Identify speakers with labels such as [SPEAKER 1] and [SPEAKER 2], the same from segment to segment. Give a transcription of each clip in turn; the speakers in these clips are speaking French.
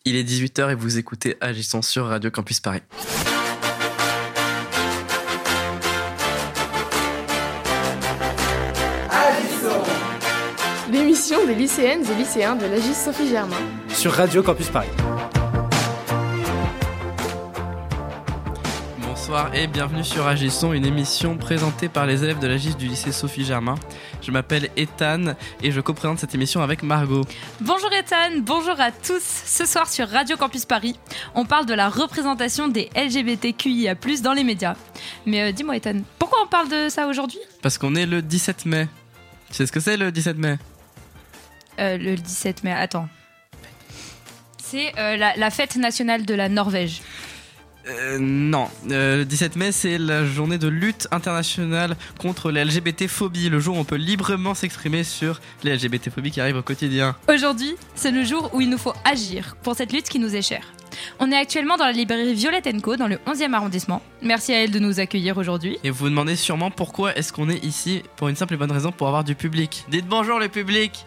[SPEAKER 1] Il est 18h et vous écoutez Agissons sur Radio Campus Paris.
[SPEAKER 2] Agissons, l'émission des lycéennes et lycéens de l'AGIS Sophie Germain
[SPEAKER 3] sur Radio Campus Paris.
[SPEAKER 1] Bonsoir et bienvenue sur Agissons, une émission présentée par les élèves de l'AGIS du lycée Sophie Germain. Je m'appelle Ethan et je co-présente cette émission avec Margot.
[SPEAKER 4] Bonjour Ethan, bonjour à tous. Ce soir sur Radio Campus Paris, on parle de la représentation des LGBTQIA+, dans les médias. Mais dis-moi Ethan, pourquoi on parle de ça aujourd'hui ?
[SPEAKER 1] Parce qu'on est le 17 mai. Tu sais ce que c'est le 17 mai ?
[SPEAKER 4] Le 17 mai, attends. C'est la fête nationale de la Norvège.
[SPEAKER 1] Non, le 17 mai c'est la journée de lutte internationale contre les LGBT-phobies, le jour où on peut librement s'exprimer sur les LGBT-phobies qui arrivent au quotidien.
[SPEAKER 4] Aujourd'hui, c'est le jour où il nous faut agir pour cette lutte qui nous est chère. On est actuellement dans la librairie Violette & Co dans le 11e arrondissement. Merci à elle de nous accueillir aujourd'hui.
[SPEAKER 1] Et vous vous demandez sûrement pourquoi est-ce qu'on est ici, pour une simple et bonne raison, pour avoir du public. Dites bonjour le public.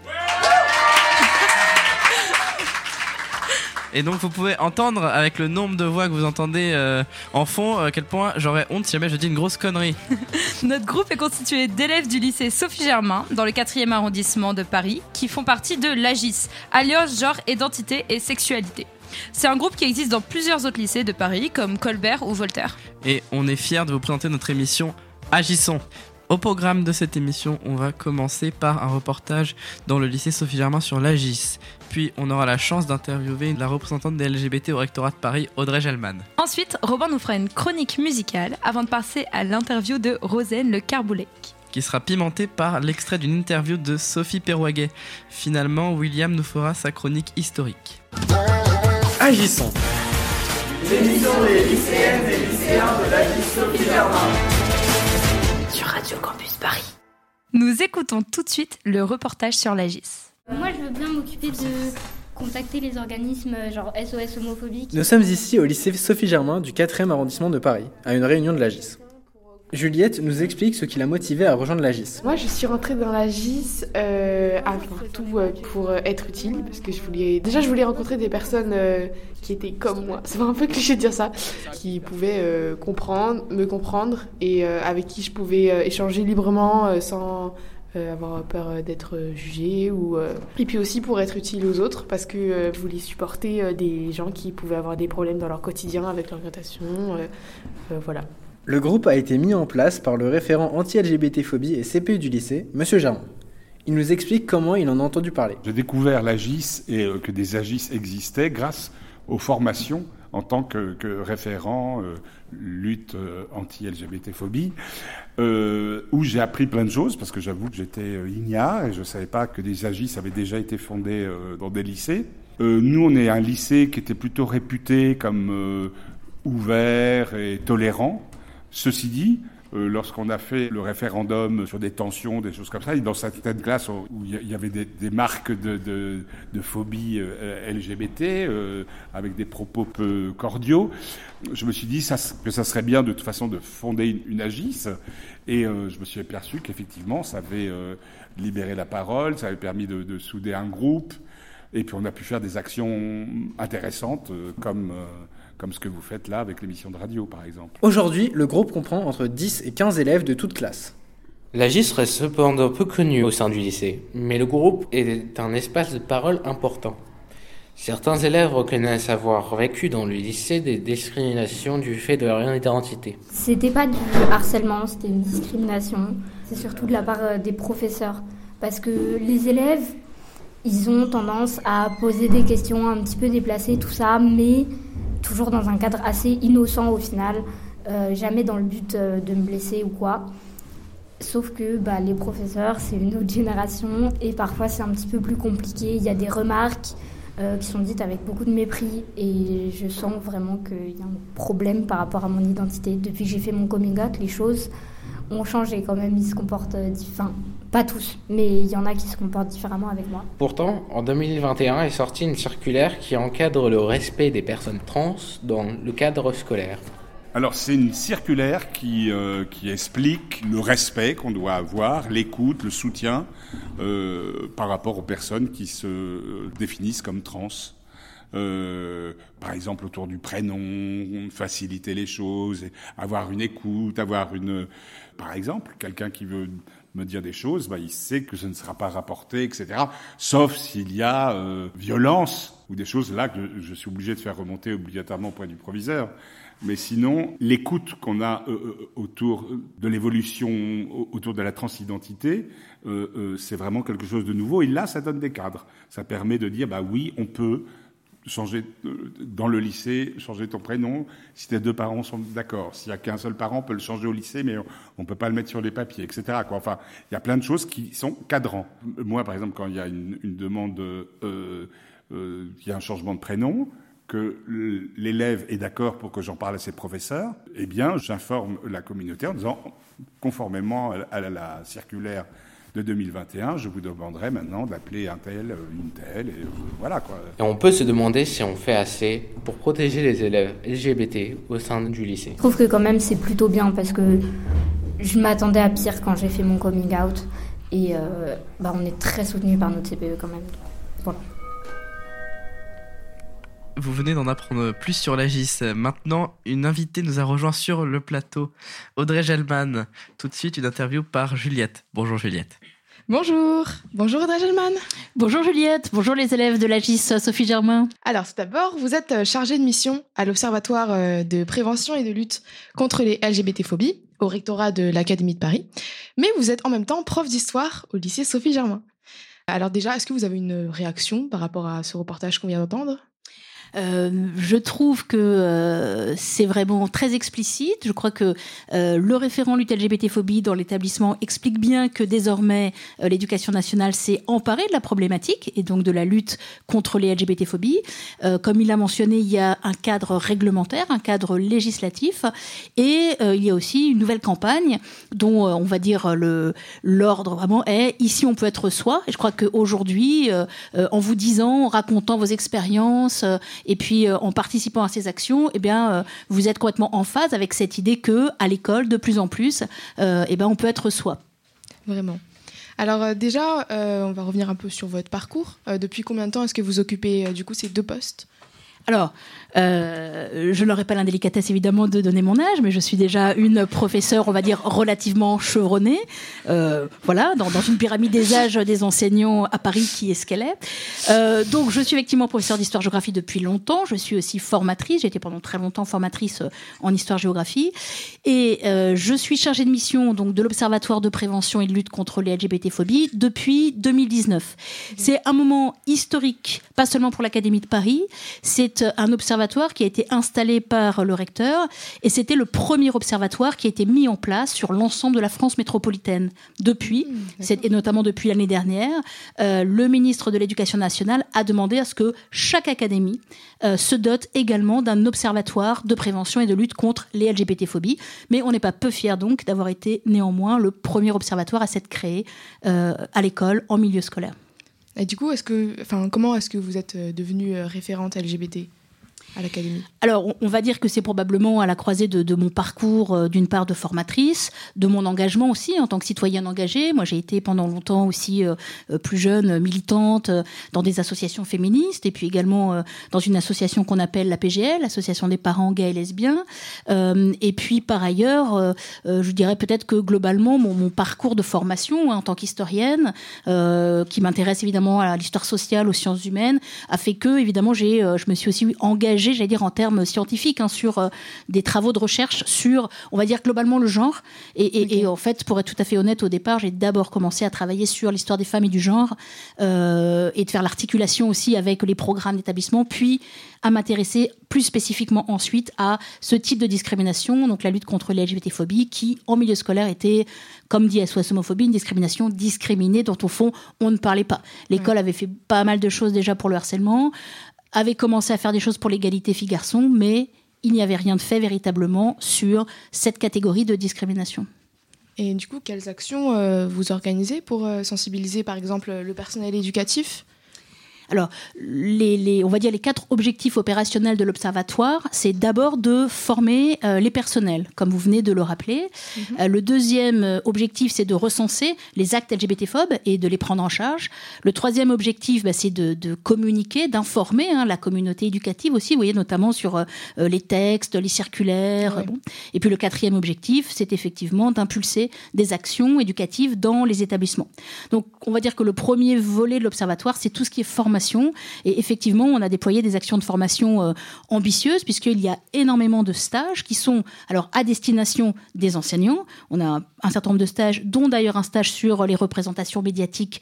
[SPEAKER 1] Et donc vous pouvez entendre avec le nombre de voix que vous entendez en fond à quel point j'aurais honte si jamais je dis une grosse connerie.
[SPEAKER 4] Notre groupe est constitué d'élèves du lycée Sophie Germain dans le 4e arrondissement de Paris qui font partie de l'AGIS, Alliance Genre, Identité et Sexualité. C'est un groupe qui existe dans plusieurs autres lycées de Paris comme Colbert ou Voltaire.
[SPEAKER 1] Et on est fiers de vous présenter notre émission Agissons. Au programme de cette émission, on va commencer par un reportage dans le lycée Sophie Germain sur l'AGIS. Puis on aura la chance d'interviewer la représentante des LGBT au rectorat de Paris, Audrey Gelman.
[SPEAKER 4] Ensuite, Robin nous fera une chronique musicale avant de passer à l'interview de Rosen Le Carboulec,
[SPEAKER 1] qui sera pimentée par l'extrait d'une interview de Sophie Perwaguet. Finalement, William nous fera sa chronique historique.
[SPEAKER 3] Agissons,
[SPEAKER 2] l'émission des lycéennes et lycéens de l'AGIS Sophie Germain
[SPEAKER 4] sur Radio Campus Paris. Nous écoutons tout de suite le reportage sur l'AGIS.
[SPEAKER 5] Moi, je veux bien m'occuper de contacter les organismes genre SOS homophobique.
[SPEAKER 3] Nous sommes ici au lycée Sophie Germain du 4e arrondissement de Paris, à une réunion de l'AGIS. Juliette nous explique ce qui l'a motivée à rejoindre l'AGIS.
[SPEAKER 2] Moi, je suis rentrée dans l'AGIS avant tout pour être utile, parce que je voulais rencontrer des personnes qui étaient comme moi. C'est un peu cliché de dire ça, qui pouvaient me comprendre et avec qui je pouvais échanger librement sans avoir peur d'être jugée et puis aussi pour être utile aux autres parce que je voulais supporter des gens qui pouvaient avoir des problèmes dans leur quotidien avec l'orientation, voilà.
[SPEAKER 3] Le groupe a été mis en place par le référent anti-LGBT-phobie et CPE du lycée, Monsieur Germain. Il nous explique comment il en a entendu parler.
[SPEAKER 6] J'ai découvert l'AGIS et que des AGIS existaient grâce aux formations en tant que référent lutte anti-LGBT-phobie, où j'ai appris plein de choses, parce que j'avoue que j'étais ignare et je ne savais pas que des AGIS avaient déjà été fondés dans des lycées. Nous, on est un lycée qui était plutôt réputé comme ouvert et tolérant. Ceci dit, lorsqu'on a fait le référendum sur des tensions, des choses comme ça, et dans certaines classes où il y avait des marques de phobie LGBT, avec des propos peu cordiaux, je me suis dit que ça serait bien de toute façon de fonder une AGIS, et je me suis aperçu qu'effectivement ça avait libéré la parole, ça avait permis de souder un groupe, et puis on a pu faire des actions intéressantes comme ce que vous faites là avec l'émission de radio, par exemple.
[SPEAKER 3] Aujourd'hui, le groupe comprend entre 10 et 15 élèves de toutes classes.
[SPEAKER 7] L'AGIS reste cependant peu connu au sein du lycée, mais le groupe est un espace de parole important. Certains élèves reconnaissent avoir vécu dans le lycée des discriminations du fait de leur identité.
[SPEAKER 5] C'était pas du harcèlement, c'était une discrimination. C'est surtout de la part des professeurs, parce que les élèves, ils ont tendance à poser des questions un petit peu déplacées, tout ça, mais toujours dans un cadre assez innocent au final, jamais dans le but de me blesser ou quoi. Sauf que les professeurs, c'est une autre génération et parfois c'est un petit peu plus compliqué. Il y a des remarques qui sont dites avec beaucoup de mépris et je sens vraiment qu'il y a un problème par rapport à mon identité. Depuis que j'ai fait mon coming out, les choses ont changé quand même. Ils se comportent pas tous, mais il y en a qui se comportent différemment avec moi.
[SPEAKER 7] Pourtant, en 2021 est sortie une circulaire qui encadre le respect des personnes trans dans le cadre scolaire.
[SPEAKER 6] Alors c'est une circulaire qui explique le respect qu'on doit avoir, l'écoute, le soutien par rapport aux personnes qui se définissent comme trans. par exemple autour du prénom, faciliter les choses, avoir une écoute, par exemple, quelqu'un qui veut me dire des choses, il sait que ce ne sera pas rapporté, etc. Sauf s'il y a violence ou des choses là que je suis obligé de faire remonter obligatoirement auprès du proviseur. Mais sinon, l'écoute qu'on a autour de l'évolution, autour de la transidentité, c'est vraiment quelque chose de nouveau. Et là, ça donne des cadres. Ça permet de dire, oui, on peut changer dans le lycée, changer ton prénom, si tes 2 parents sont d'accord. S'il y a qu'un seul parent, on peut le changer au lycée, mais on peut pas le mettre sur les papiers, etc. Enfin, il y a plein de choses qui sont cadrans. Moi, par exemple, quand il y a une demande, il y a un changement de prénom, que l'élève est d'accord pour que j'en parle à ses professeurs, eh bien, j'informe la communauté en disant, conformément à la circulaire de 2021, je vous demanderai maintenant d'appeler un tel, une telle, et voilà quoi.
[SPEAKER 7] Et on peut se demander si on fait assez pour protéger les élèves LGBT au sein du lycée.
[SPEAKER 5] Je trouve que quand même c'est plutôt bien parce que je m'attendais à pire quand j'ai fait mon coming out et on est très soutenus par notre CPE quand même. Voilà.
[SPEAKER 1] Vous venez d'en apprendre plus sur l'AGIS. Maintenant, une invitée nous a rejoint sur le plateau, Audrey Gelman. Tout de suite, une interview par Juliette. Bonjour Juliette.
[SPEAKER 2] Bonjour Audrey Gelman.
[SPEAKER 8] Bonjour Juliette, bonjour les élèves de l'AGIS Sophie Germain.
[SPEAKER 2] Alors tout d'abord, vous êtes chargée de mission à l'Observatoire de prévention et de lutte contre les LGBT-phobies au rectorat de l'Académie de Paris, mais vous êtes en même temps prof d'histoire au lycée Sophie Germain. Alors déjà, est-ce que vous avez une réaction par rapport à ce reportage qu'on vient d'entendre ?
[SPEAKER 8] Je trouve que c'est vraiment très explicite. Je crois que le référent lutte LGBT-phobie dans l'établissement explique bien que désormais l'éducation nationale s'est emparée de la problématique et donc de la lutte contre les LGBT-phobies. Comme il l'a mentionné, il y a un cadre réglementaire, un cadre législatif et il y a aussi une nouvelle campagne dont on va dire l'ordre vraiment est ici on peut être soi. Et je crois qu'aujourd'hui, en vous disant, en racontant vos expériences et puis en participant à ces actions, vous êtes complètement en phase avec cette idée que à l'école, de plus en plus, on peut être soi.
[SPEAKER 2] Vraiment. Alors déjà, on va revenir un peu sur votre parcours. Depuis combien de temps est-ce que vous occupez du coup ces 2 postes ?
[SPEAKER 8] Alors, je n'aurais pas l'indélicatesse évidemment de donner mon âge, mais je suis déjà une professeure, on va dire, relativement chevronnée. Voilà, dans une pyramide des âges des enseignants à Paris, qui est ce qu'elle est. Donc, je suis effectivement professeure d'histoire-géographie depuis longtemps. Je suis aussi formatrice. J'ai été pendant très longtemps formatrice en histoire-géographie. Et je suis chargée de mission donc, de l'Observatoire de prévention et de lutte contre les LGBT-phobies depuis 2019. C'est un moment historique, pas seulement pour l'Académie de Paris, c'est un observatoire qui a été installé par le recteur et c'était le premier observatoire qui a été mis en place sur l'ensemble de la France métropolitaine. Depuis, et notamment depuis l'année dernière, le ministre de l'Éducation nationale a demandé à ce que chaque académie se dote également d'un observatoire de prévention et de lutte contre les LGBT-phobies. Mais on n'est pas peu fiers donc d'avoir été néanmoins le premier observatoire à s'être créé à l'école, en milieu scolaire.
[SPEAKER 2] Et du coup, comment est-ce que vous êtes devenue référente LGBT à l'Académie ?
[SPEAKER 8] Alors, on va dire que c'est probablement à la croisée de mon parcours, d'une part de formatrice, de mon engagement aussi en tant que citoyenne engagée. Moi, j'ai été pendant longtemps aussi plus jeune, militante dans des associations féministes et puis également dans une association qu'on appelle la PGL, l'Association des parents gays et lesbiens. Et puis, par ailleurs, je dirais peut-être que globalement, mon parcours de formation en tant qu'historienne, qui m'intéresse évidemment à l'histoire sociale, aux sciences humaines, a fait que, évidemment, je me suis aussi engagée, j'allais dire en termes scientifiques, sur des travaux de recherche sur, on va dire globalement le genre. Et en fait, pour être tout à fait honnête, au départ, j'ai d'abord commencé à travailler sur l'histoire des femmes et du genre et de faire l'articulation aussi avec les programmes d'établissement, puis à m'intéresser plus spécifiquement ensuite à ce type de discrimination, donc la lutte contre les LGBT-phobies, qui en milieu scolaire était, comme dit SOS Homophobie, une discrimination discriminée dont au fond on ne parlait pas. L'école avait fait pas mal de choses déjà pour le harcèlement, avait commencé à faire des choses pour l'égalité filles-garçons, mais il n'y avait rien de fait véritablement sur cette catégorie de discrimination.
[SPEAKER 2] Et du coup, quelles actions vous organisez pour sensibiliser, par exemple, le personnel éducatif ?
[SPEAKER 8] Alors, on va dire les 4 objectifs opérationnels de l'Observatoire, c'est d'abord de former les personnels, comme vous venez de le rappeler. Le deuxième objectif, c'est de recenser les actes LGBT-phobes et de les prendre en charge. Le troisième objectif, c'est de communiquer, d'informer la communauté éducative aussi, vous voyez, notamment sur les textes, les circulaires.
[SPEAKER 2] Ouais.
[SPEAKER 8] Bon. Et puis le quatrième objectif, c'est effectivement d'impulser des actions éducatives dans les établissements. Donc, on va dire que le premier volet de l'Observatoire, c'est tout ce qui est formation. Et effectivement, on a déployé des actions de formation ambitieuses, puisqu'il y a énormément de stages qui sont alors à destination des enseignants. On a un certain nombre de stages, dont d'ailleurs un stage sur les représentations médiatiques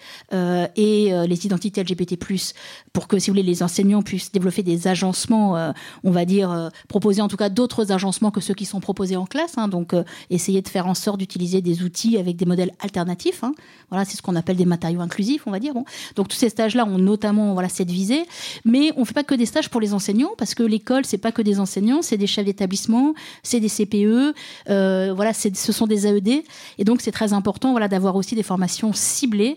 [SPEAKER 8] et les identités LGBT+, pour que, si vous voulez, les enseignants puissent développer des agencements, on va dire, proposer en tout cas d'autres agencements que ceux qui sont proposés en classe. Donc, essayer de faire en sorte d'utiliser des outils avec des modèles alternatifs. Voilà, c'est ce qu'on appelle des matériaux inclusifs, on va dire. Bon. Donc, tous ces stages-là ont notamment cette visée. Mais on ne fait pas que des stages pour les enseignants, parce que l'école, c'est pas que des enseignants, c'est des chefs d'établissement, c'est des CPE, ce sont des AED. Et donc, c'est très important d'avoir aussi des formations ciblées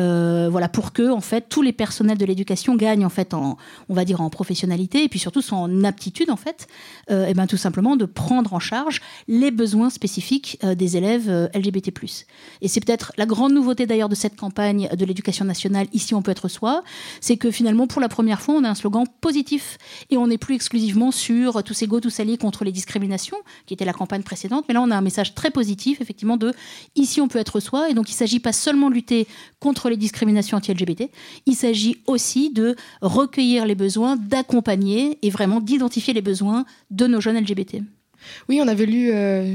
[SPEAKER 8] pour que, en fait, tous les personnels de l'éducation gagnent, en fait, on va dire, en professionnalité, et puis surtout sont en aptitude, en fait, tout simplement de prendre en charge les besoins spécifiques des élèves LGBT+. Et c'est peut-être la grande nouveauté, d'ailleurs, de cette campagne de l'éducation nationale, Ici on peut être soi, c'est que finalement, pour la première fois, on a un slogan positif et on n'est plus exclusivement sur tous égaux, tous alliés contre les discriminations, qui était la campagne précédente, mais là, on a un message très positif, effectivement, de Ici on peut être soi, et donc il ne s'agit pas seulement de lutter contre les discriminations anti-LGBT, il s'agit aussi de recueillir les besoins, d'accompagner et vraiment d'identifier les besoins de nos jeunes LGBT.
[SPEAKER 2] Oui, on avait lu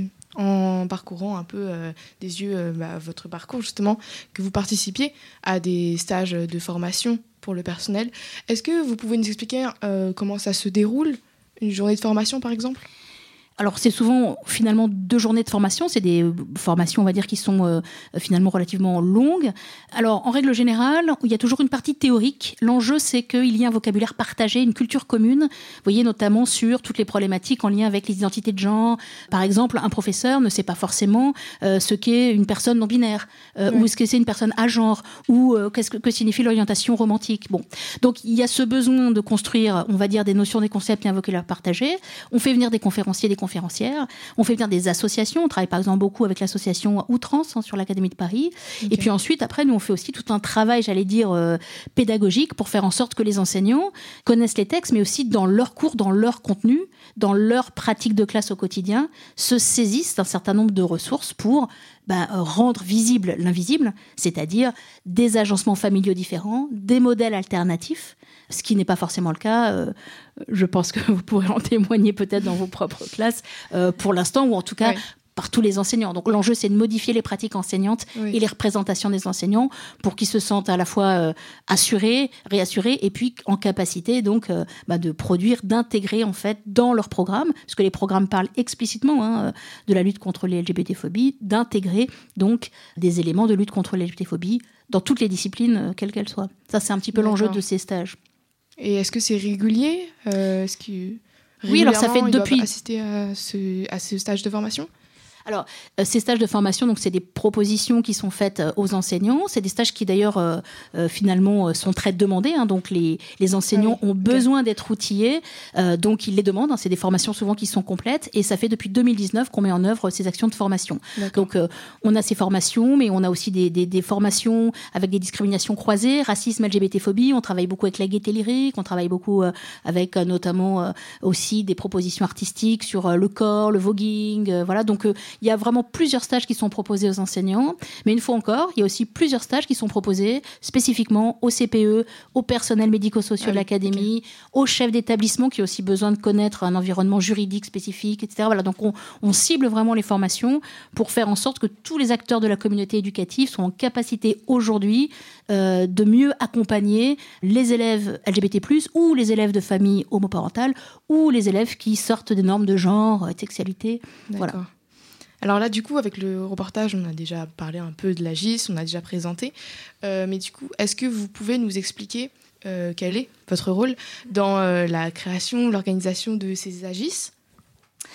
[SPEAKER 2] en parcourant un peu des yeux votre parcours, justement, que vous participiez à des stages de formation pour le personnel. Est-ce que vous pouvez nous expliquer comment ça se déroule, une journée de formation, par exemple ?
[SPEAKER 8] Alors, c'est souvent, finalement, 2 journées de formation. C'est des formations, on va dire, qui sont finalement relativement longues. Alors, en règle générale, il y a toujours une partie théorique. L'enjeu, c'est qu'il y ait un vocabulaire partagé, une culture commune. Vous voyez, notamment sur toutes les problématiques en lien avec les identités de genre. Par exemple, un professeur ne sait pas forcément ce qu'est une personne non-binaire, ou ce que c'est une personne agenre, ou que signifie l'orientation romantique. Bon. Donc, il y a ce besoin de construire, on va dire, des notions, des concepts et un vocabulaire partagé. On fait venir des conférenciers, des conférencières. On fait venir des associations. On travaille par exemple beaucoup avec l'association Outrance sur l'Académie de Paris. Okay. Et puis ensuite, après, nous, on fait aussi tout un travail, j'allais dire, pédagogique pour faire en sorte que les enseignants connaissent les textes, mais aussi dans leur cours, dans leur contenu, dans leur pratique de classe au quotidien, se saisissent d'un certain nombre de ressources pour rendre visible l'invisible, c'est-à-dire des agencements familiaux différents, des modèles alternatifs, ce qui n'est pas forcément le cas. Je pense que vous pourrez en témoigner peut-être dans vos propres classes pour l'instant, ou en tout cas par tous les enseignants. Donc l'enjeu, c'est de modifier les pratiques enseignantes et les représentations des enseignants pour qu'ils se sentent à la fois assurés, réassurés, et puis en capacité donc de produire, d'intégrer en fait dans leur programme, parce que les programmes parlent explicitement de la lutte contre les LGBT-phobies, d'intégrer donc des éléments de lutte contre les LGBT-phobies dans toutes les disciplines, quelles qu'elles soient. Ça, c'est un petit peu l'enjeu de ces stages.
[SPEAKER 2] Et est-ce que c'est régulier ? Est-ce que
[SPEAKER 8] oui, alors ça fait depuis
[SPEAKER 2] assister à ce stage de formation ?
[SPEAKER 8] Alors, ces stages de formation, donc, c'est des propositions qui sont faites aux enseignants. C'est des stages qui, d'ailleurs, finalement, sont très demandés. Donc, les enseignants ont besoin d'être outillés. Donc, ils les demandent. C'est des formations souvent qui sont complètes. Et ça fait depuis 2019 qu'on met en œuvre ces actions de formation. Donc, on a ces formations, mais on a aussi des formations avec des discriminations croisées, racisme, LGBT-phobie. On travaille beaucoup avec la gaieté lyrique. On travaille beaucoup avec, notamment, aussi des propositions artistiques sur le corps, le voguing. Voilà. Donc, il y a vraiment plusieurs stages qui sont proposés aux enseignants, mais une fois encore, il y a aussi plusieurs stages qui sont proposés spécifiquement aux CPE, aux personnels médico-sociaux de l'académie, aux chefs d'établissement qui ont aussi besoin de connaître un environnement juridique spécifique, etc. Voilà, donc on cible vraiment les formations pour faire en sorte que tous les acteurs de la communauté éducative soient en capacité aujourd'hui de mieux accompagner les élèves LGBT+, ou les élèves de familles homoparentales, ou les élèves qui sortent des normes de genre, de sexualité.
[SPEAKER 2] D'accord. Voilà. Alors là, du coup, avec le reportage, on a déjà parlé un peu de l'AGIS, on a déjà présenté. Mais du coup, est-ce que vous pouvez nous expliquer quel est votre rôle dans la création, l'organisation de ces AGIS ?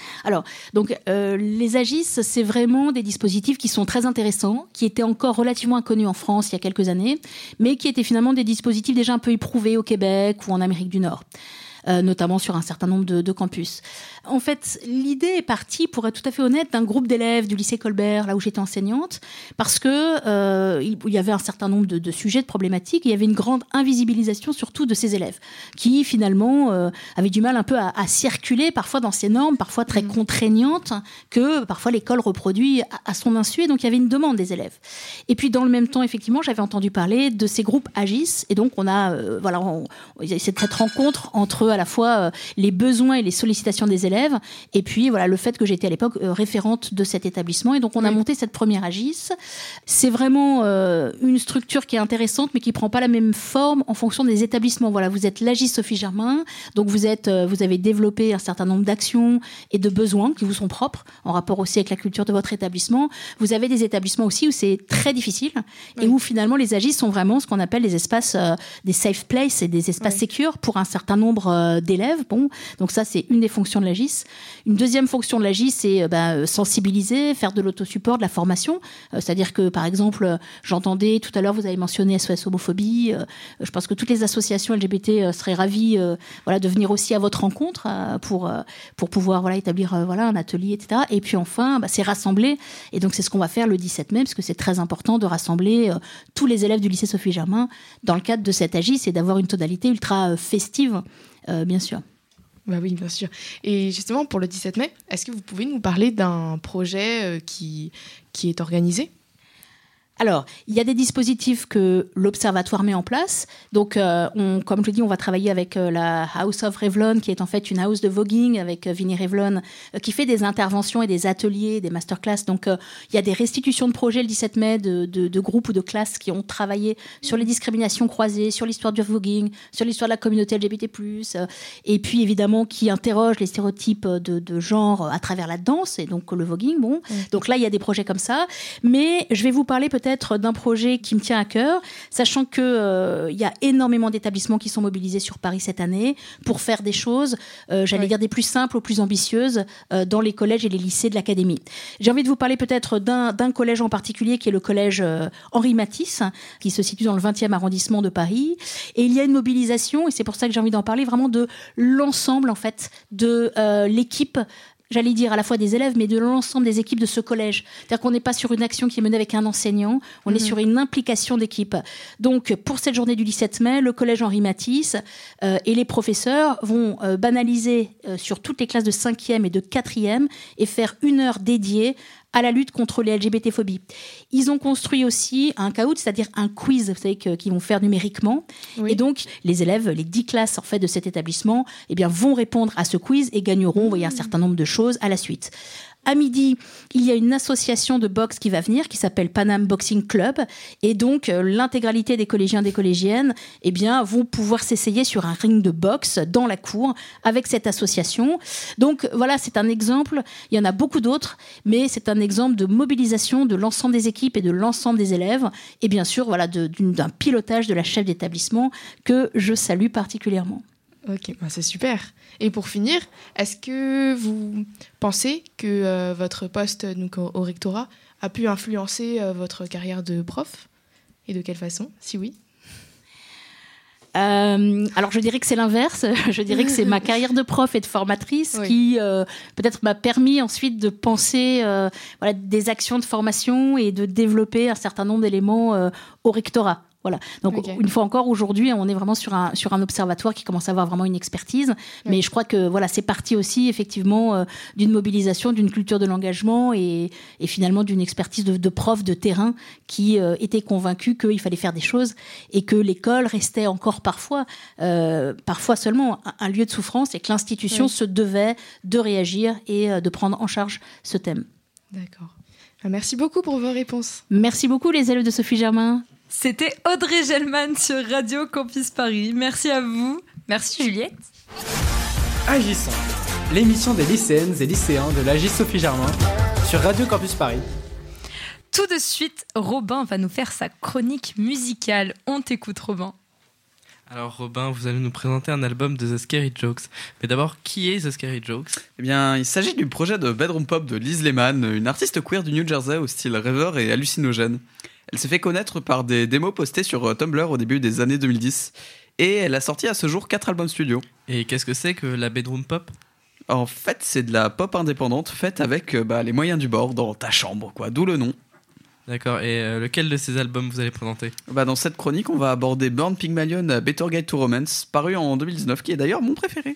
[SPEAKER 8] Alors, donc, les AGIS, c'est vraiment des dispositifs qui sont très intéressants, qui étaient encore relativement inconnus en France il y a quelques années, mais qui étaient finalement des dispositifs déjà un peu éprouvés au Québec ou en Amérique du Nord. Notamment sur un certain nombre de campus. En fait, l'idée est partie, pour être tout à fait honnête, d'un groupe d'élèves du lycée Colbert, là où j'étais enseignante, parce que il y avait un certain nombre de sujets, de problématiques, et il y avait une grande invisibilisation surtout de ces élèves, qui finalement avaient du mal un peu à circuler, parfois dans ces normes, parfois très contraignantes, que parfois l'école reproduit à son insu, et donc il y avait une demande des élèves. Et puis dans le même temps, effectivement, j'avais entendu parler de ces groupes AGIS, et donc on a cette rencontre entre à la fois les besoins et les sollicitations des élèves, et puis voilà le fait que j'étais à l'époque référente de cet établissement, et donc on a monté cette première AGIS. C'est vraiment une structure qui est intéressante, mais qui prend pas la même forme en fonction des établissements. Voilà, vous êtes l'AGIS Sophie Germain, donc vous avez développé un certain nombre d'actions et de besoins qui vous sont propres, en rapport aussi avec la culture de votre établissement. Vous avez des établissements aussi où c'est très difficile, et où finalement les AGIS sont vraiment ce qu'on appelle des espaces, des safe places et des espaces sécures pour un certain nombre d'élèves. Bon, donc ça c'est une des fonctions de l'AGIS. Une deuxième fonction de l'AGIS, c'est sensibiliser, faire de l'autosupport, de la formation. C'est-à-dire que par exemple, j'entendais tout à l'heure, vous avez mentionné SOS homophobie. Je pense que toutes les associations LGBT seraient ravies de venir aussi à votre rencontre pour pouvoir établir un atelier, etc. Et puis enfin, c'est rassembler. Et donc c'est ce qu'on va faire le 17 mai, parce que c'est très important de rassembler tous les élèves du lycée Sophie Germain dans le cadre de cette AGIS, et d'avoir une tonalité ultra festive. Bien sûr.
[SPEAKER 2] Bah oui, bien sûr. Et justement, pour le 17 mai, est-ce que vous pouvez nous parler d'un projet qui est organisé ?
[SPEAKER 8] Alors, il y a des dispositifs que l'Observatoire met en place. Donc, comme je l'ai dit, on va travailler avec la House of Revlon, qui est en fait une house de voguing avec Vinnie Revlon, qui fait des interventions et des ateliers, des masterclass. Donc, il y a des restitutions de projets le 17 mai de groupes ou de classes qui ont travaillé sur les discriminations croisées, sur l'histoire du voguing, sur l'histoire de la communauté LGBT+, et puis évidemment qui interrogent les stéréotypes de genre à travers la danse, et donc le voguing. Bon. Donc là, il y a des projets comme ça. Mais je vais vous parler peut-être d'un projet qui me tient à cœur, sachant que y a énormément d'établissements qui sont mobilisés sur Paris cette année pour faire des choses, dire des plus simples aux plus ambitieuses, dans les collèges et les lycées de l'académie. J'ai envie de vous parler peut-être d'un collège en particulier, qui est le collège Henri Matisse, qui se situe dans le 20e arrondissement de Paris. Et il y a une mobilisation, et c'est pour ça que j'ai envie d'en parler, vraiment de l'ensemble en fait de l'équipe, j'allais dire à la fois des élèves, mais de l'ensemble des équipes de ce collège. C'est-à-dire qu'on n'est pas sur une action qui est menée avec un enseignant, on est sur une implication d'équipe. Donc, pour cette journée du 17 mai, le collège Henri Matisse et les professeurs vont banaliser sur toutes les classes de 5e et de 4e et faire 1 heure dédiée à la lutte contre les LGBT-phobies. Ils ont construit aussi un Kahoot, c'est-à-dire un quiz, vous savez, qu'ils vont faire numériquement. Oui. Et donc, les élèves, les 10 classes en fait, de cet établissement, vont répondre à ce quiz et gagneront un certain nombre de choses à la suite. À midi, il y a une association de boxe qui va venir, qui s'appelle Panam Boxing Club. Et donc, l'intégralité des collégiens et des collégiennes vont pouvoir s'essayer sur un ring de boxe dans la cour avec cette association. Donc, voilà, c'est un exemple. Il y en a beaucoup d'autres, mais c'est un exemple de mobilisation de l'ensemble des équipes et de l'ensemble des élèves. Et bien sûr, voilà, d'un pilotage de la chef d'établissement que je salue particulièrement.
[SPEAKER 2] Ok, c'est super. Et pour finir, est-ce que vous pensez que votre poste donc, au rectorat a pu influencer votre carrière de prof ? Et de quelle façon, si oui ?
[SPEAKER 8] Alors je dirais que c'est l'inverse. Je dirais que c'est ma carrière de prof et de formatrice qui peut-être m'a permis ensuite de penser des actions de formation et de développer un certain nombre d'éléments au rectorat. Voilà. Donc, une fois encore, aujourd'hui, on est vraiment sur un observatoire qui commence à avoir vraiment une expertise. Mais je crois que voilà, c'est parti aussi, effectivement, d'une mobilisation, d'une culture de l'engagement et finalement d'une expertise de prof de terrain qui était convaincu qu'il fallait faire des choses et que l'école restait encore parfois seulement un lieu de souffrance et que l'institution se devait de réagir et de prendre en charge ce thème.
[SPEAKER 2] D'accord. Merci beaucoup pour vos réponses.
[SPEAKER 8] Merci beaucoup, les élèves de Sophie Germain.
[SPEAKER 4] C'était Audrey Gelman sur Radio Campus Paris. Merci à vous. Merci Juliette.
[SPEAKER 3] Agissons, l'émission des lycéennes et lycéens de l'AGIS Sophie Germain sur Radio Campus Paris.
[SPEAKER 4] Tout de suite, Robin va nous faire sa chronique musicale. On t'écoute, Robin.
[SPEAKER 1] Alors Robin, vous allez nous présenter un album de The Scary Jokes. Mais d'abord, qui est The Scary Jokes ?
[SPEAKER 9] Eh bien, il s'agit du projet de bedroom pop de Liz Lehman, une artiste queer du New Jersey au style rêveur et hallucinogène. Elle s'est fait connaître par des démos postées sur Tumblr au début des années 2010. Et elle a sorti à ce jour 4 albums studio.
[SPEAKER 1] Et qu'est-ce que c'est que la bedroom pop ?
[SPEAKER 9] En fait, c'est de la pop indépendante faite avec les moyens du bord dans ta chambre, quoi. D'où le nom.
[SPEAKER 1] D'accord, et lequel de ces albums vous allez présenter ?
[SPEAKER 9] Dans cette chronique, on va aborder Born Pygmalion Better Guide to Romance, paru en 2019, qui est d'ailleurs mon préféré.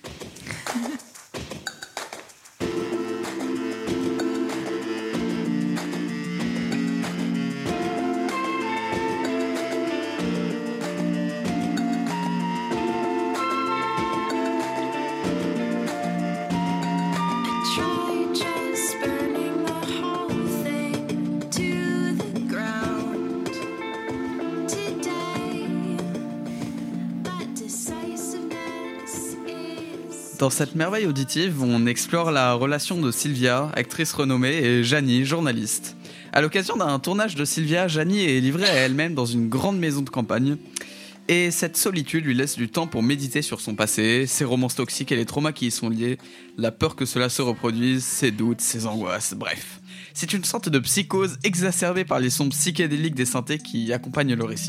[SPEAKER 9] Dans cette merveille auditive, on explore la relation de Sylvia, actrice renommée, et Janie, journaliste. À l'occasion d'un tournage de Sylvia, Janie est livrée à elle-même dans une grande maison de campagne. Et cette solitude lui laisse du temps pour méditer sur son passé, ses romances toxiques et les traumas qui y sont liés, la peur que cela se reproduise, ses doutes, ses angoisses, bref. C'est une sorte de psychose exacerbée par les sons psychédéliques des synthés qui accompagnent le récit.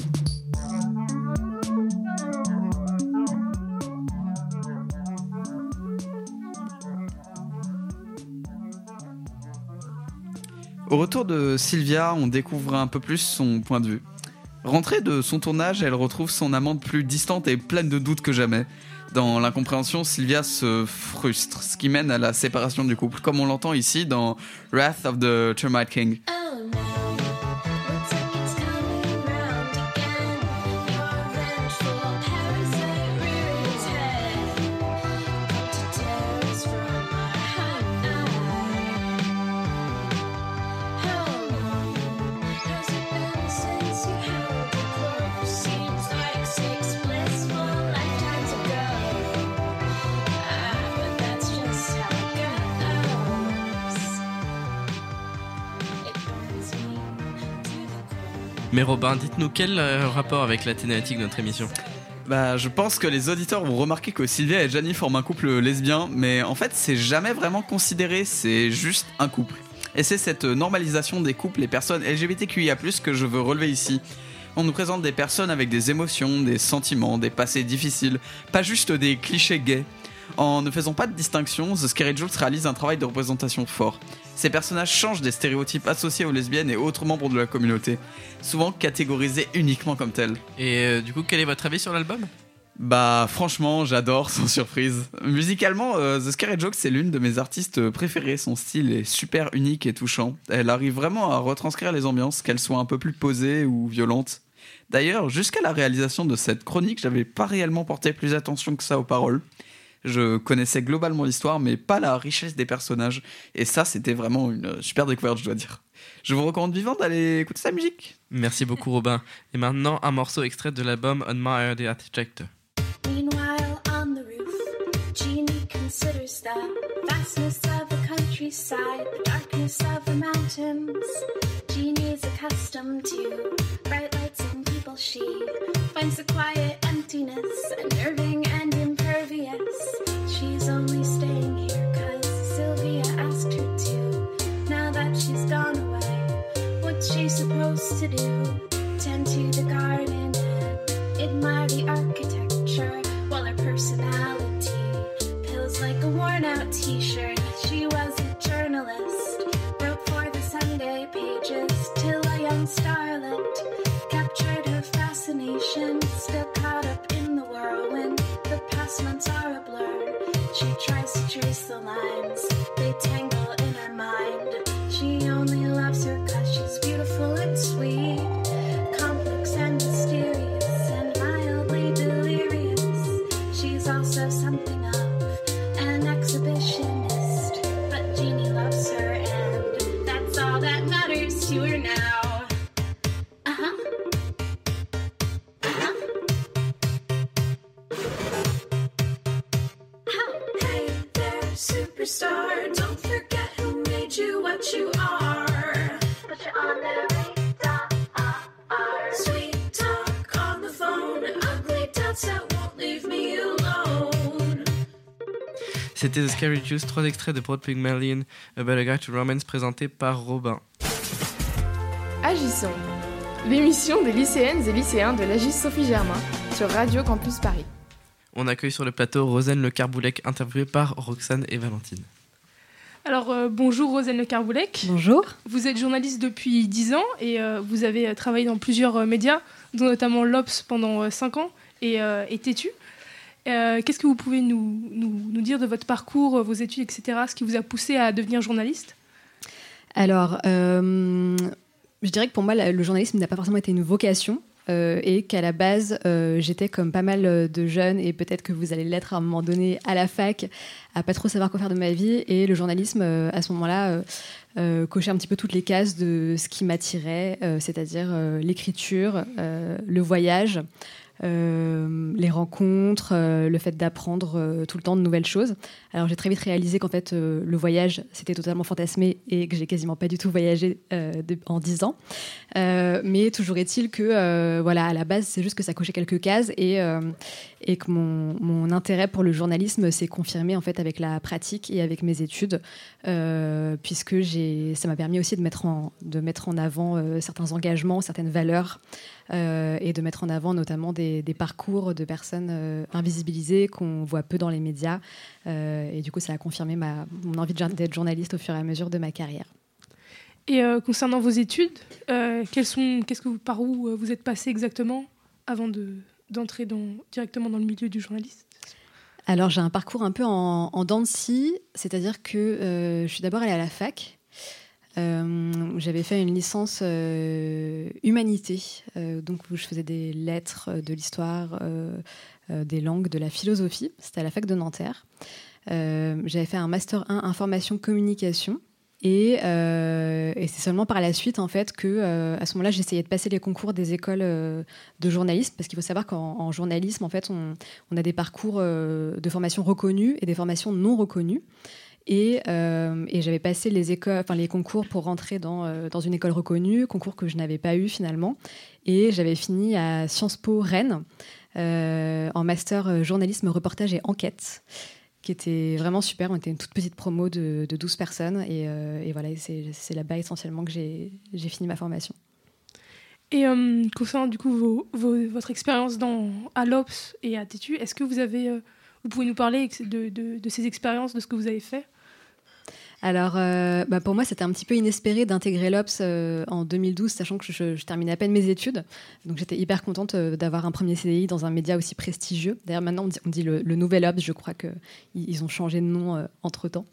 [SPEAKER 9] Au retour de Sylvia, on découvre un peu plus son point de vue. Rentrée de son tournage, elle retrouve son amante plus distante et pleine de doutes que jamais. Dans l'incompréhension, Sylvia se frustre, ce qui mène à la séparation du couple, comme on l'entend ici dans Wrath of the Termite King.
[SPEAKER 1] Mais Robin, dites-nous quel rapport avec la thématique de notre émission ?
[SPEAKER 9] Je pense que les auditeurs vont remarquer que Sylvia et Janie forment un couple lesbien, mais en fait c'est jamais vraiment considéré, c'est juste un couple. Et c'est cette normalisation des couples et personnes LGBTQIA+, que je veux relever ici. On nous présente des personnes avec des émotions, des sentiments, des passés difficiles, pas juste des clichés gays. En ne faisant pas de distinction, The Scary Jokes réalise un travail de représentation fort. Ces personnages changent des stéréotypes associés aux lesbiennes et autres membres de la communauté, souvent catégorisés uniquement comme tels.
[SPEAKER 1] Et du coup, quel est votre avis sur l'album ?
[SPEAKER 9] Franchement, j'adore, sans surprise. Musicalement, The Scary Jokes, c'est l'une de mes artistes préférées. Son style est super unique et touchant. Elle arrive vraiment à retranscrire les ambiances, qu'elles soient un peu plus posées ou violentes. D'ailleurs, jusqu'à la réalisation de cette chronique, j'avais pas réellement porté plus attention que ça aux paroles. Je connaissais globalement l'histoire, mais pas la richesse des personnages. Et ça, c'était vraiment une super découverte, je dois dire. Je vous recommande vivement d'aller écouter sa musique.
[SPEAKER 1] Merci beaucoup, Robin. Et maintenant, un morceau extrait de l'album Admire the Architect.
[SPEAKER 10] Meanwhile, on the roof, Jeannie considers the vastness of the countryside, the darkness of the mountains. Jeannie's accustomed to bright lights and people. She finds the quiet emptiness unnerving and impervious. She's only staying here 'cause Sylvia asked her to. Now that she's gone away, what's she supposed to do? Tend to the garden and admire the architecture, while her personality feels like a worn-out t-shirt. She was a journalist, wrote for the Sunday pages, till a young starlet captured her fascination. Still caught up in the whirlwind, the past months are a blur. She tries to trace the lines, they tangle in her mind. She only loves her 'cause she's beautiful and sweet, complex and mysterious and mildly delirious. She's also something of an exhibitionist, but Jeannie loves her and that's all that matters to her now. Hey there, superstar, don't forget who made you what you are. Put you on the radar. Sweet talk on the phone, ugly doubts that won't
[SPEAKER 1] C'était The Scary Juice, 3 extraits de Broad Pygmalion, A Better Guide to Romance, présenté par Robin.
[SPEAKER 2] Agissons, l'émission des lycéennes et lycéens de l'Agis Sophie Germain sur Radio Campus Paris.
[SPEAKER 1] On accueille sur le plateau Rosen Le Carboulec, interviewée par Roxane et Valentine.
[SPEAKER 11] Alors, bonjour Rosen Le Carboulec.
[SPEAKER 12] Bonjour.
[SPEAKER 11] Vous êtes journaliste depuis 10 ans et vous avez travaillé dans plusieurs médias, dont notamment l'Obs pendant 5 ans et Tétu. Qu'est-ce que vous pouvez nous dire de votre parcours, vos études, etc., ce qui vous a poussé à devenir journaliste ?
[SPEAKER 12] Alors, je dirais que pour moi, le journalisme n'a pas forcément été une vocation. Et qu'à la base, j'étais comme pas mal de jeunes, et peut-être que vous allez l'être à un moment donné à la fac, à pas trop savoir quoi faire de ma vie. Et le journalisme, à ce moment-là, cochait un petit peu toutes les cases de ce qui m'attirait, c'est-à-dire l'écriture, le voyage, les rencontres, le fait d'apprendre tout le temps de nouvelles choses. Alors j'ai très vite réalisé qu'en fait le voyage c'était totalement fantasmé et que j'ai quasiment pas du tout voyagé en 10 ans. Mais toujours est-il que voilà, à la base c'est juste que ça cochait quelques cases et que mon intérêt pour le journalisme s'est confirmé en fait avec la pratique et avec mes études, puisque ça m'a permis aussi de mettre en avant certains engagements, certaines valeurs, et de mettre en avant notamment des parcours de personnes invisibilisées qu'on voit peu dans les médias, et du coup ça a confirmé mon envie d'être journaliste au fur et à mesure de ma carrière.
[SPEAKER 11] Et concernant vos études, par où vous êtes passé exactement avant d'entrer directement dans le milieu du journalisme ?
[SPEAKER 12] Alors j'ai un parcours un peu en dents de scie, c'est-à-dire que je suis d'abord allée à la fac. J'avais fait une licence humanité, donc où je faisais des lettres, de l'histoire, des langues, de la philosophie. C'était à la fac de Nanterre. J'avais fait un master 1 information communication. Et c'est seulement par la suite en fait que à ce moment-là j'essayais de passer les concours des écoles de journalisme, parce qu'il faut savoir qu'en journalisme en fait on a des parcours de formation reconnus et des formations non reconnues. Et j'avais passé les concours pour rentrer dans une école reconnue, concours que je n'avais pas eu finalement. Et j'avais fini à Sciences Po Rennes en master journalisme, reportage et enquête, qui était vraiment super. On était une toute petite promo de 12 personnes. Et voilà, c'est là-bas essentiellement que j'ai fini ma formation.
[SPEAKER 11] Et concernant du coup votre expérience à l'Obs et à Tétu, est-ce que vous pouvez nous parler de ces expériences, de ce que vous avez fait ?
[SPEAKER 12] Alors, pour moi, c'était un petit peu inespéré d'intégrer l'Obs en 2012, sachant que je terminais à peine mes études. Donc, j'étais hyper contente d'avoir un premier CDI dans un média aussi prestigieux. D'ailleurs, maintenant, on dit le nouvel Obs. Je crois qu'ils ont changé de nom entre-temps.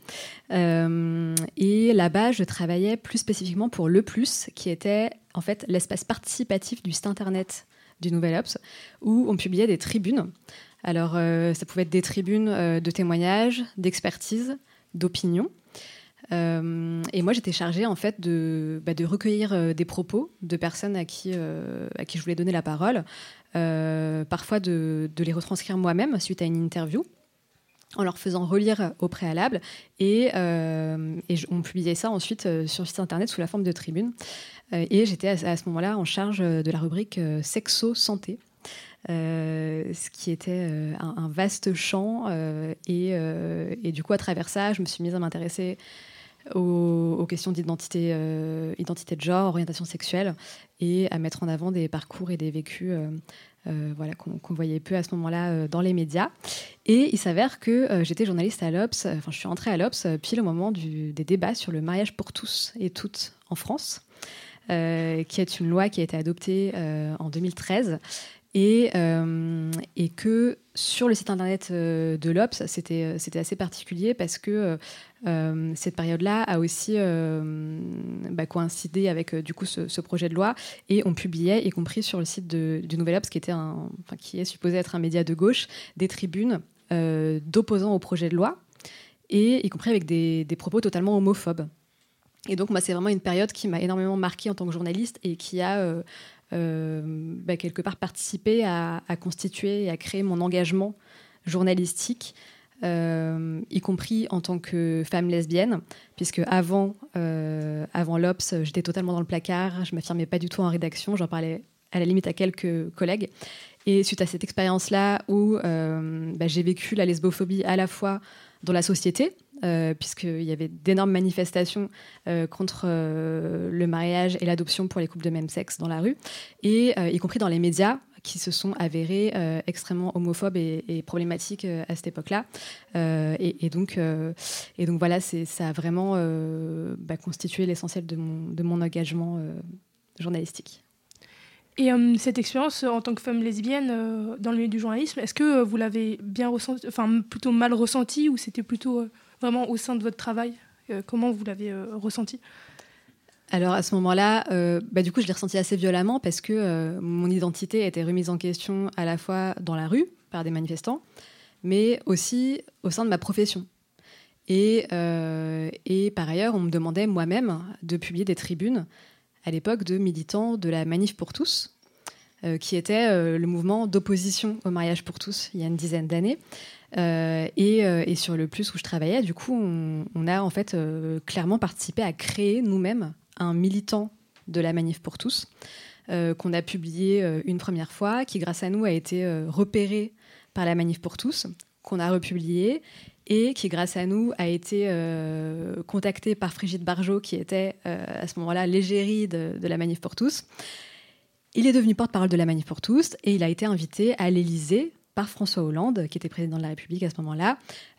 [SPEAKER 12] Et là-bas, je travaillais plus spécifiquement pour Le Plus, qui était en fait l'espace participatif du site internet du nouvel Obs, où on publiait des tribunes. Alors, ça pouvait être des tribunes de témoignages, d'expertise, d'opinion. Et moi, j'étais chargée en fait de recueillir des propos de personnes à qui je voulais donner la parole, parfois de les retranscrire moi-même suite à une interview, en leur faisant relire au préalable, et on publiait ça ensuite sur le site internet sous la forme de tribune. Et j'étais à ce moment-là en charge de la rubrique sexo-santé. Ce qui était un vaste champ, et du coup à travers ça je me suis mise à m'intéresser aux questions d'identité de genre, orientation sexuelle, et à mettre en avant des parcours et des vécus qu'on voyait peu à ce moment-là dans les médias. Et il s'avère que j'étais journaliste à l'Obs, je suis entrée à l'Obs pile au moment des débats sur le mariage pour tous et toutes en France, qui est une loi qui a été adoptée en 2013. Et que sur le site internet de l'Obs, c'était assez particulier, parce que cette période-là a aussi coïncidé avec du coup ce projet de loi, et on publiait, y compris sur le site du Nouvel Obs, qui est supposé être un média de gauche, des tribunes d'opposants au projet de loi, et y compris avec des propos totalement homophobes. Et donc moi, c'est vraiment une période qui m'a énormément marquée en tant que journaliste, et qui a quelque part participer à constituer et à créer mon engagement journalistique, y compris en tant que femme lesbienne, puisque avant l'Obs, j'étais totalement dans le placard, je ne m'affirmais pas du tout en rédaction, j'en parlais à la limite à quelques collègues. Et suite à cette expérience-là où j'ai vécu la lesbophobie à la fois dans la société, puisqu'il y avait d'énormes manifestations contre le mariage et l'adoption pour les couples de même sexe dans la rue, et y compris dans les médias, qui se sont avérés extrêmement homophobes et problématiques à cette époque-là. Et donc voilà, ça a vraiment constitué l'essentiel de mon engagement journalistique.
[SPEAKER 11] Et cette expérience en tant que femme lesbienne dans le milieu du journalisme, est-ce que vous l'avez bien ressenti, enfin plutôt mal ressenti, ou c'était plutôt vraiment au sein de votre travail? Comment vous l'avez ressenti?
[SPEAKER 12] Alors à ce moment-là, du coup, je l'ai ressenti assez violemment parce que mon identité a été remise en question à la fois dans la rue par des manifestants, mais aussi au sein de ma profession. Et par ailleurs, on me demandait moi-même de publier des tribunes à l'époque de militants de la Manif pour tous, qui était le mouvement d'opposition au mariage pour tous il y a une dizaine d'années. Et sur le plus où je travaillais, du coup, on a en fait clairement participé à créer nous-mêmes un militant de la Manif pour tous, qu'on a publié une première fois, qui grâce à nous a été repéré par la Manif pour tous, qu'on a republié, et qui grâce à nous a été contacté par Frigide Barjot, qui était à ce moment-là l'égérie de la Manif pour tous. Il est devenu porte-parole de la Manif pour tous, et il a été invité à l'Élysée par François Hollande, qui était président de la République à ce moment-là,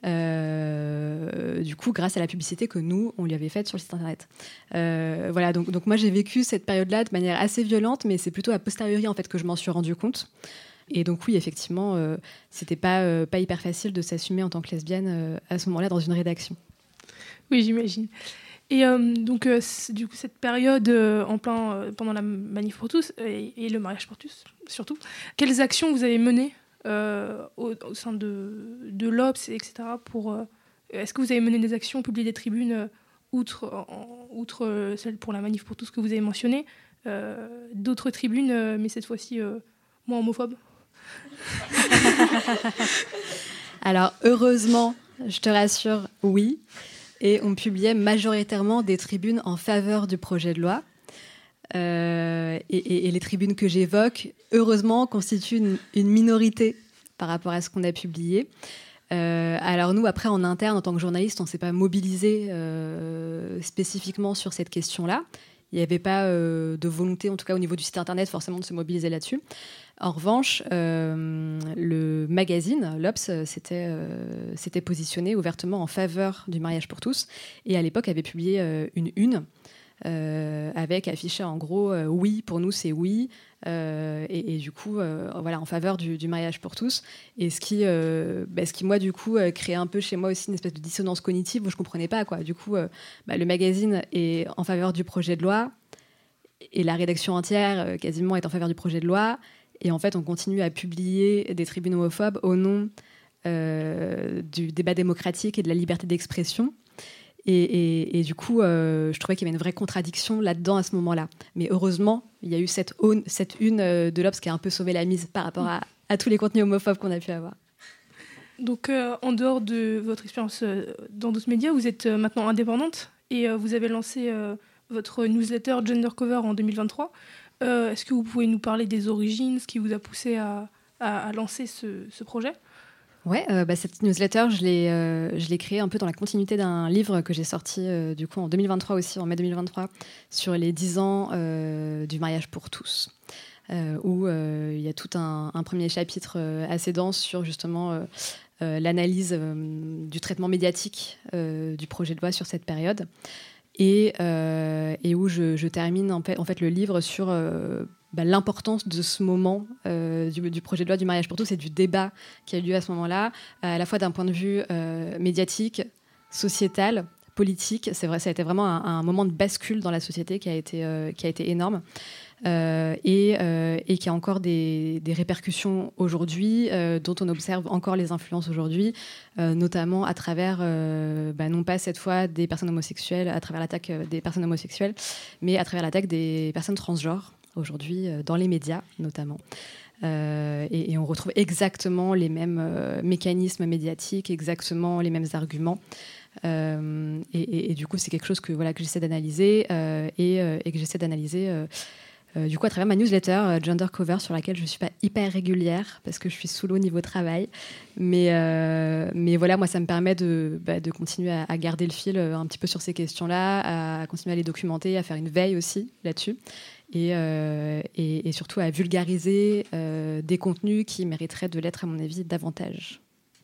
[SPEAKER 12] du coup, grâce à la publicité que nous, on lui avait faite sur le site internet. Voilà, donc moi, j'ai vécu cette période-là de manière assez violente, mais c'est plutôt a posteriori, en fait, que je m'en suis rendu compte. Et donc, oui, effectivement, c'était pas hyper facile de s'assumer en tant que lesbienne à ce moment-là dans une rédaction.
[SPEAKER 11] Oui, j'imagine. Et donc, du coup, cette période pendant la Manif pour tous et le mariage pour tous, surtout, quelles actions vous avez menées au sein de l'Obs, etc. Est-ce que vous avez mené des actions, publié des tribunes, outre celle pour la Manif pour tous que vous avez mentionné, d'autres tribunes, mais cette fois-ci moins homophobes?
[SPEAKER 12] Alors, heureusement, je te rassure, oui. Et on publiait majoritairement des tribunes en faveur du projet de loi. Et les tribunes que j'évoque, heureusement, constituent une minorité par rapport à ce qu'on a publié. Alors nous, après, en interne, en tant que journaliste, on ne s'est pas mobilisé spécifiquement sur cette question-là. Il n'y avait pas de volonté, en tout cas au niveau du site internet, forcément de se mobiliser là-dessus. En revanche, le magazine, l'Obs, s'était positionné ouvertement en faveur du mariage pour tous, et à l'époque avait publié une une avec affiché en gros oui, pour nous c'est oui, et du coup voilà, en faveur du mariage pour tous, et ce qui moi du coup créait un peu chez moi aussi une espèce de dissonance cognitive où je comprenais pas quoi. Du coup le magazine est en faveur du projet de loi et la rédaction entière quasiment est en faveur du projet de loi, et en fait on continue à publier des tribunes homophobes au nom du débat démocratique et de la liberté d'expression. Et du coup, je trouvais qu'il y avait une vraie contradiction là-dedans à ce moment-là. Mais heureusement, il y a eu cette une de l'Obs qui a un peu sauvé la mise par rapport à tous les contenus homophobes qu'on a pu avoir.
[SPEAKER 11] Donc, en dehors de votre expérience dans d'autres médias, vous êtes maintenant indépendante et vous avez lancé votre newsletter Gender Cover en 2023. Est-ce que vous pouvez nous parler des origines, ce qui vous a poussé à lancer ce projet ?
[SPEAKER 12] Ouais, cette newsletter, je l'ai créée un peu dans la continuité d'un livre que j'ai sorti du coup en 2023 aussi, en mai 2023, sur les 10 ans du mariage pour tous, où il y a tout un premier chapitre assez dense sur justement l'analyse du traitement médiatique du projet de loi sur cette période, et où je termine en fait le livre sur l'importance de ce moment du projet de loi du mariage pour tous et du débat qui a eu lieu à ce moment-là, à la fois d'un point de vue médiatique, sociétal, politique. C'est vrai, ça a été vraiment un moment de bascule dans la société qui a été énorme, et qui a encore des répercussions aujourd'hui, dont on observe encore les influences aujourd'hui, notamment à travers, non pas cette fois des personnes homosexuelles, à travers l'attaque des personnes homosexuelles, mais à travers l'attaque des personnes transgenres, aujourd'hui, dans les médias notamment. Et on retrouve exactement les mêmes mécanismes médiatiques, exactement les mêmes arguments. Et du coup, c'est quelque chose que j'essaie d'analyser, et que j'essaie d'analyser Du coup, à travers ma newsletter Gender Cover, sur laquelle je ne suis pas hyper régulière parce que je suis sous l'eau niveau travail. Mais voilà, moi, ça me permet de continuer à garder le fil un petit peu sur ces questions-là, à continuer à les documenter, à faire une veille aussi là-dessus. Et surtout à vulgariser des contenus qui mériteraient de l'être, à mon avis, davantage.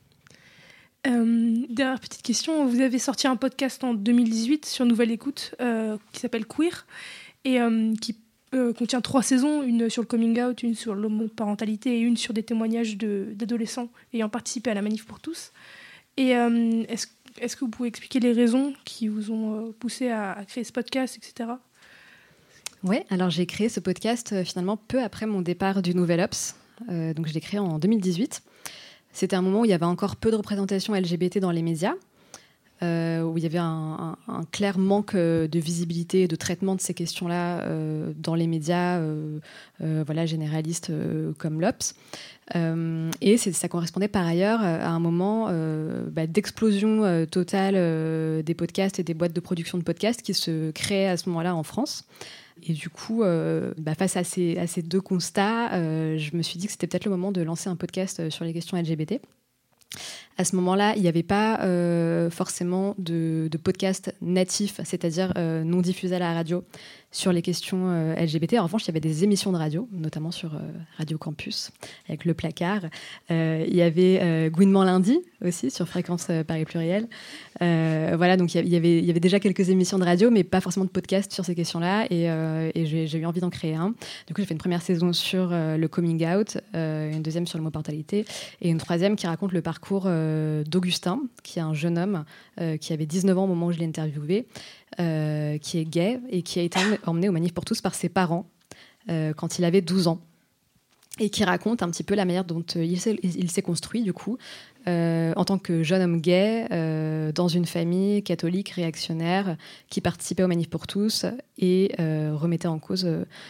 [SPEAKER 11] Dernière petite question, vous avez sorti un podcast en 2018 sur Nouvelle Écoute qui s'appelle Queer et qui contient 3 saisons, une sur le coming out, une sur l'homoparentalité et une sur des témoignages d'adolescents ayant participé à la Manif pour tous. Et est-ce que vous pouvez expliquer les raisons qui vous ont poussé à créer ce podcast, etc.
[SPEAKER 12] Oui, alors j'ai créé ce podcast finalement peu après mon départ du Nouvel Obs. Donc je l'ai créé en 2018. C'était un moment où il y avait encore peu de représentation LGBT dans les médias, où il y avait un clair manque de visibilité et de traitement de ces questions-là dans les médias généralistes comme l'Obs. Et ça correspondait par ailleurs à un moment d'explosion totale des podcasts et des boîtes de production de podcasts qui se créaient à ce moment-là en France. Et du coup, face à ces 2 constats, je me suis dit que c'était peut-être le moment de lancer un podcast sur les questions LGBT. À ce moment-là, il n'y avait pas forcément de podcast natif, c'est-à-dire non diffusé à la radio, sur les questions LGBT. En revanche, il y avait des émissions de radio, notamment sur Radio Campus, avec Le Placard. Il y avait Gouinement lundi aussi, sur Fréquence Paris Pluriel. Voilà, donc il y avait déjà quelques émissions de radio, mais pas forcément de podcast sur ces questions-là. Et j'ai eu envie d'en créer un. Du coup, j'ai fait une première saison sur le coming out, une deuxième sur l'homoparentalité, et une troisième qui raconte le parcours d'Augustin, qui est un jeune homme qui avait 19 ans au moment où je l'ai interviewé, qui est gay et qui a été emmené au Manif pour tous par ses parents quand il avait 12 ans, et qui raconte un petit peu la manière dont il s'est construit du coup en tant que jeune homme gay dans une famille catholique réactionnaire qui participait au Manif pour tous et remettait en cause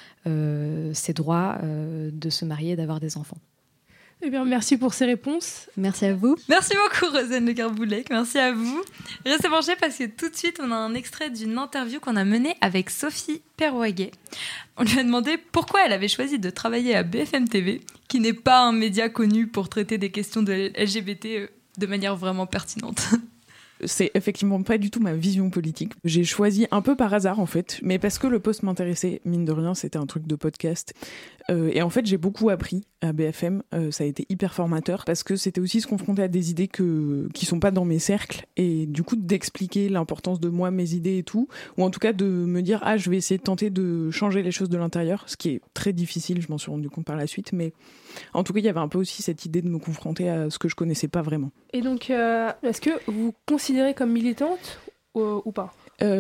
[SPEAKER 12] ses droits de se marier et d'avoir des enfants.
[SPEAKER 11] Eh bien, merci pour ces réponses.
[SPEAKER 12] Merci à vous.
[SPEAKER 4] Merci beaucoup, Rosane Le Garboulec. Merci à vous. Restez branchés parce que tout de suite, on a un extrait d'une interview qu'on a menée avec Sophie Perroguet. On lui a demandé pourquoi elle avait choisi de travailler à BFM TV, qui n'est pas un média connu pour traiter des questions de LGBT de manière vraiment pertinente.
[SPEAKER 13] C'est effectivement pas du tout ma vision politique. J'ai choisi un peu par hasard en fait, mais parce que le poste m'intéressait, mine de rien, c'était un truc de podcast. Et en fait, j'ai beaucoup appris à BFM. Ça a été hyper formateur parce que c'était aussi se confronter à des idées qui sont pas dans mes cercles et du coup d'expliquer l'importance de moi, mes idées et tout, ou en tout cas de me dire je vais essayer de tenter de changer les choses de l'intérieur, ce qui est très difficile. Je m'en suis rendu compte par la suite, mais en tout cas, il y avait un peu aussi cette idée de me confronter à ce que je connaissais pas vraiment.
[SPEAKER 11] Et donc, est-ce que vous vous considérez comme militante ou pas ?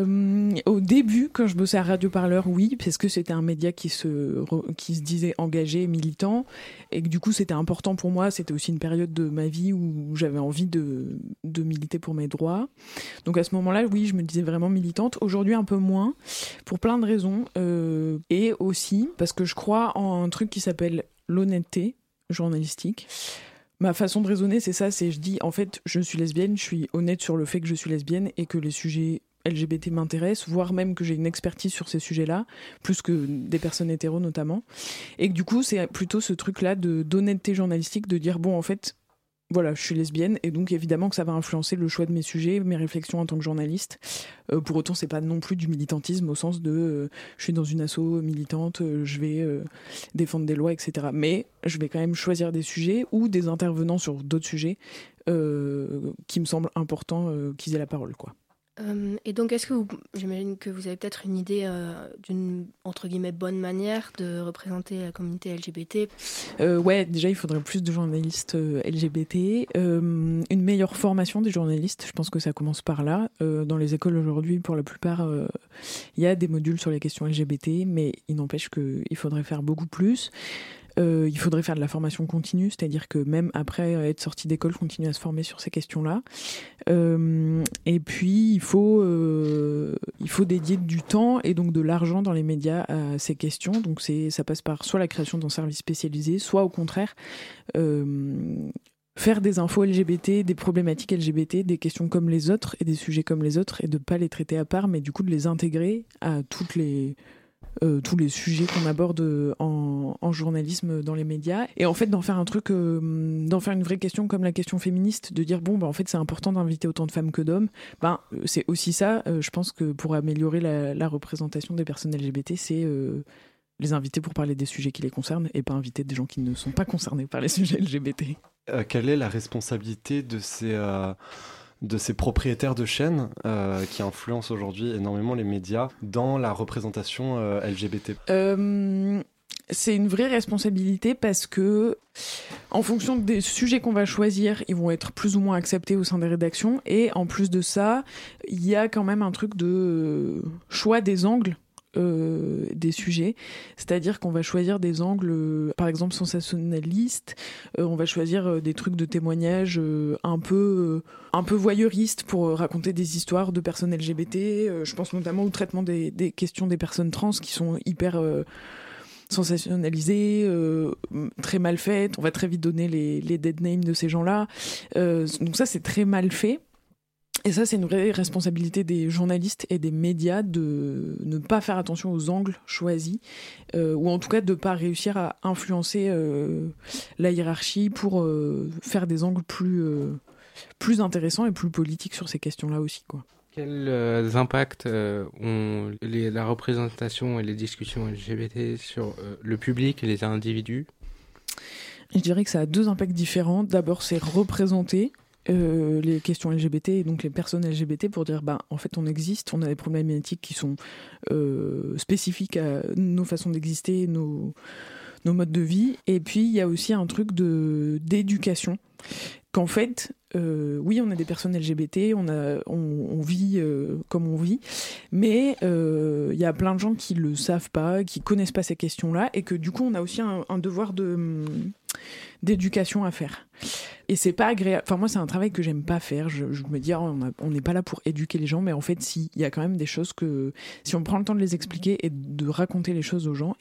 [SPEAKER 13] Au début, quand je bossais à Radio Parleur, oui, parce que c'était un média qui se disait engagé, militant, et que du coup c'était important pour moi. C'était aussi une période de ma vie où j'avais envie de militer pour mes droits. Donc à ce moment-là, oui, je me disais vraiment militante. Aujourd'hui, un peu moins, pour plein de raisons, et aussi parce que je crois en un truc qui s'appelle l'honnêteté journalistique. Ma façon de raisonner, c'est ça, je dis, en fait, je suis lesbienne, je suis honnête sur le fait que je suis lesbienne et que les sujets LGBT m'intéressent, voire même que j'ai une expertise sur ces sujets-là, plus que des personnes hétéros notamment. Et que du coup, c'est plutôt ce truc-là d'honnêteté journalistique, de dire, bon, en fait, voilà, je suis lesbienne, et donc évidemment que ça va influencer le choix de mes sujets, mes réflexions en tant que journaliste. Pour autant, c'est pas non plus du militantisme au sens de je suis dans une asso militante, je vais défendre des lois, etc. Mais je vais quand même choisir des sujets ou des intervenants sur d'autres sujets qui me semblent importants qu'ils aient la parole, quoi.
[SPEAKER 14] Et donc, j'imagine que vous avez peut-être une idée d'une, entre guillemets, bonne manière de représenter la communauté LGBT.
[SPEAKER 13] Ouais, déjà, il faudrait plus de journalistes LGBT, une meilleure formation des journalistes, je pense que ça commence par là. Dans les écoles aujourd'hui, pour la plupart, il y a des modules sur les questions LGBT, mais il n'empêche qu'il faudrait faire beaucoup plus. Il faudrait faire de la formation continue, c'est-à-dire que même après être sorti d'école, continuer à se former sur ces questions-là. Et puis, il faut dédier du temps et donc de l'argent dans les médias à ces questions. Donc, ça passe par soit la création d'un service spécialisé, soit au contraire faire des infos LGBT, des problématiques LGBT, des questions comme les autres et des sujets comme les autres et de pas les traiter à part, mais du coup de les intégrer à toutes les tous les sujets qu'on aborde en journalisme dans les médias, et en fait d'en faire un truc, d'en faire une vraie question comme la question féministe, de dire en fait c'est important d'inviter autant de femmes que d'hommes. C'est aussi ça, je pense que pour améliorer la représentation des personnes LGBT, c'est les inviter pour parler des sujets qui les concernent et pas inviter des gens qui ne sont pas concernés par les sujets LGBT.
[SPEAKER 15] Quelle est la responsabilité de ces propriétaires de chaînes qui influencent aujourd'hui énormément les médias dans la représentation LGBT?
[SPEAKER 13] C'est une vraie responsabilité parce que, en fonction des sujets qu'on va choisir, ils vont être plus ou moins acceptés au sein des rédactions. Et en plus de ça, il y a quand même un truc de choix des angles. Des sujets, c'est-à-dire qu'on va choisir des angles par exemple sensationnalistes, on va choisir des trucs de témoignages un peu voyeuristes pour raconter des histoires de personnes LGBT, je pense notamment au traitement des questions des personnes trans qui sont hyper sensationnalisées, très mal faites, on va très vite donner les dead names de ces gens-là, donc ça c'est très mal fait. Et ça, c'est une vraie responsabilité des journalistes et des médias de ne pas faire attention aux angles choisis, ou en tout cas de ne pas réussir à influencer la hiérarchie pour faire des angles plus intéressants et plus politiques sur ces questions-là aussi, quoi.
[SPEAKER 7] Quels impacts ont la représentation et les discussions LGBT sur le public et les individus ?
[SPEAKER 13] Je dirais que ça a deux impacts différents. D'abord, c'est représenter les questions LGBT et donc les personnes LGBT pour dire en fait on existe, on a des problématiques qui sont spécifiques à nos façons d'exister, nos modes de vie. Et puis il y a aussi un truc d'éducation qu'en fait oui on a des personnes LGBT, on vit comme on vit, mais il y a plein de gens qui le savent pas, qui connaissent pas ces questions-là, et que du coup on a aussi un devoir d'éducation à faire. Et c'est pas agréable. Enfin, moi, c'est un travail que j'aime pas faire. Je me dis, on n'est pas là pour éduquer les gens, mais en fait, si, il y a quand même des choses que, si on prend le temps de les expliquer et de raconter les choses aux gens,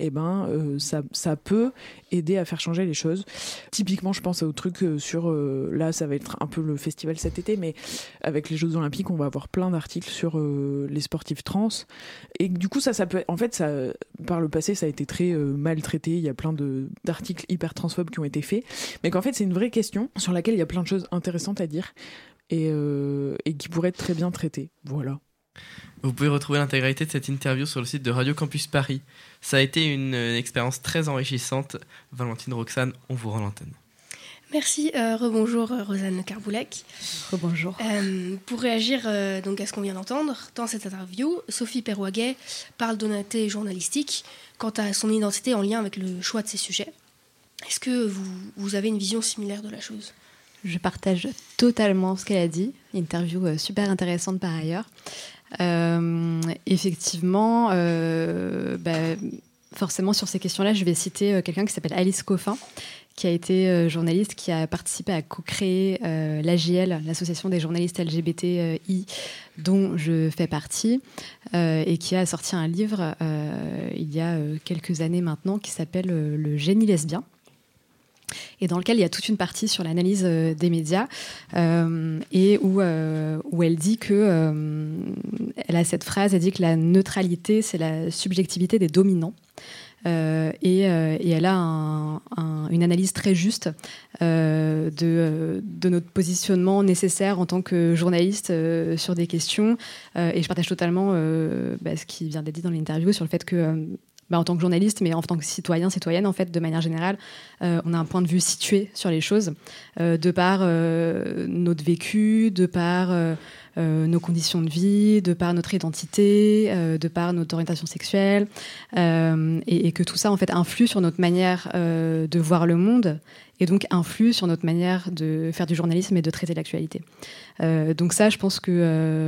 [SPEAKER 13] ça peut aider à faire changer les choses. Typiquement, je pense au truc sur, là, ça va être un peu le festival cet été, mais avec les Jeux Olympiques, on va avoir plein d'articles sur les sportifs trans. Et du coup, ça peut, en fait, ça, par le passé, ça a été très maltraité. Il y a plein d'articles hyper transphobes qui ont été faits, mais qu'en fait, c'est une vraie question sur laquelle il y a plein de choses intéressantes à dire et qui pourraient être très bien traitées. Voilà.
[SPEAKER 1] Vous pouvez retrouver l'intégralité de cette interview sur le site de Radio Campus Paris. Ça a été une expérience très enrichissante. Valentine, Roxane, on vous rend l'antenne.
[SPEAKER 14] Merci, rebonjour Rosanne Carboulec.
[SPEAKER 12] Rebonjour.
[SPEAKER 14] Pour réagir donc à ce qu'on vient d'entendre, dans cette interview, Sophie Perroguet parle d'honnêteté journalistique quant à son identité en lien avec le choix de ses sujets. Est-ce que vous avez une vision similaire de la chose ?
[SPEAKER 12] Je partage totalement ce qu'elle a dit. Interview super intéressante par ailleurs. Effectivement, forcément sur ces questions-là, je vais citer quelqu'un qui s'appelle Alice Coffin, qui a été journaliste, qui a participé à co-créer l'AJL, l'association des journalistes LGBTI, dont je fais partie, et qui a sorti un livre il y a quelques années maintenant qui s'appelle Le génie lesbien, et dans lequel il y a toute une partie sur l'analyse des médias, et où elle dit que elle a cette phrase, elle dit que la neutralité, c'est la subjectivité des dominants. Et elle a une analyse très juste de notre positionnement nécessaire en tant que journaliste sur des questions. Et je partage totalement ce qui vient d'être dit dans l'interview sur le fait que en tant que journaliste, mais en tant que citoyen, citoyenne, en fait, de manière générale, on a un point de vue situé sur les choses, de par notre vécu, de par nos conditions de vie, de par notre identité, de par notre orientation sexuelle, et que tout ça, en fait, influe sur notre manière de voir le monde, et donc influe sur notre manière de faire du journalisme et de traiter l'actualité. Donc ça, je pense que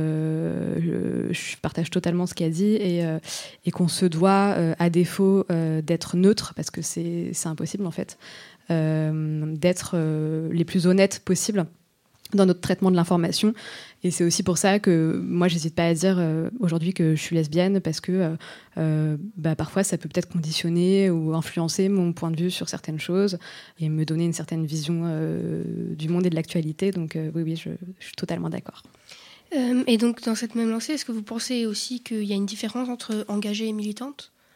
[SPEAKER 12] je partage totalement ce qu'elle a dit, et qu'on se doit, à défaut d'être neutre, parce que c'est impossible en fait, d'être les plus honnêtes possibles dans notre traitement de l'information. Et c'est aussi pour ça que moi, j'hésite pas à dire aujourd'hui que je suis lesbienne, parce que parfois, ça peut peut-être conditionner ou influencer mon point de vue sur certaines choses et me donner une certaine vision du monde et de l'actualité. Donc oui, je suis totalement d'accord.
[SPEAKER 14] Et donc, dans cette même lancée, est-ce que vous pensez aussi qu'il y a une différence entre engagée et militante ?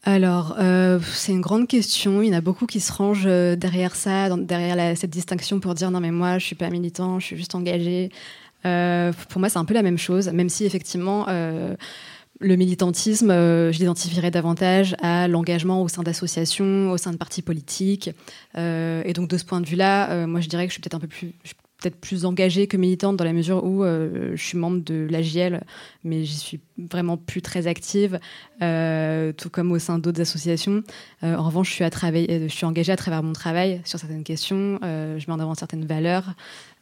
[SPEAKER 12] Alors, c'est une grande question. Il y en a beaucoup qui se rangent derrière ça, derrière cette distinction pour dire non mais moi je suis pas militant, je suis juste engagé. Pour moi c'est un peu la même chose, même si effectivement le militantisme, je l'identifierais davantage à l'engagement au sein d'associations, au sein de partis politiques. Et donc de ce point de vue-là, moi je dirais que je suis peut-être plus engagée que militante dans la mesure où je suis membre de l'AJL, mais j'y suis vraiment plus très active, tout comme au sein d'autres associations. En revanche, je suis engagée à travers mon travail sur certaines questions, je mets en avant certaines valeurs.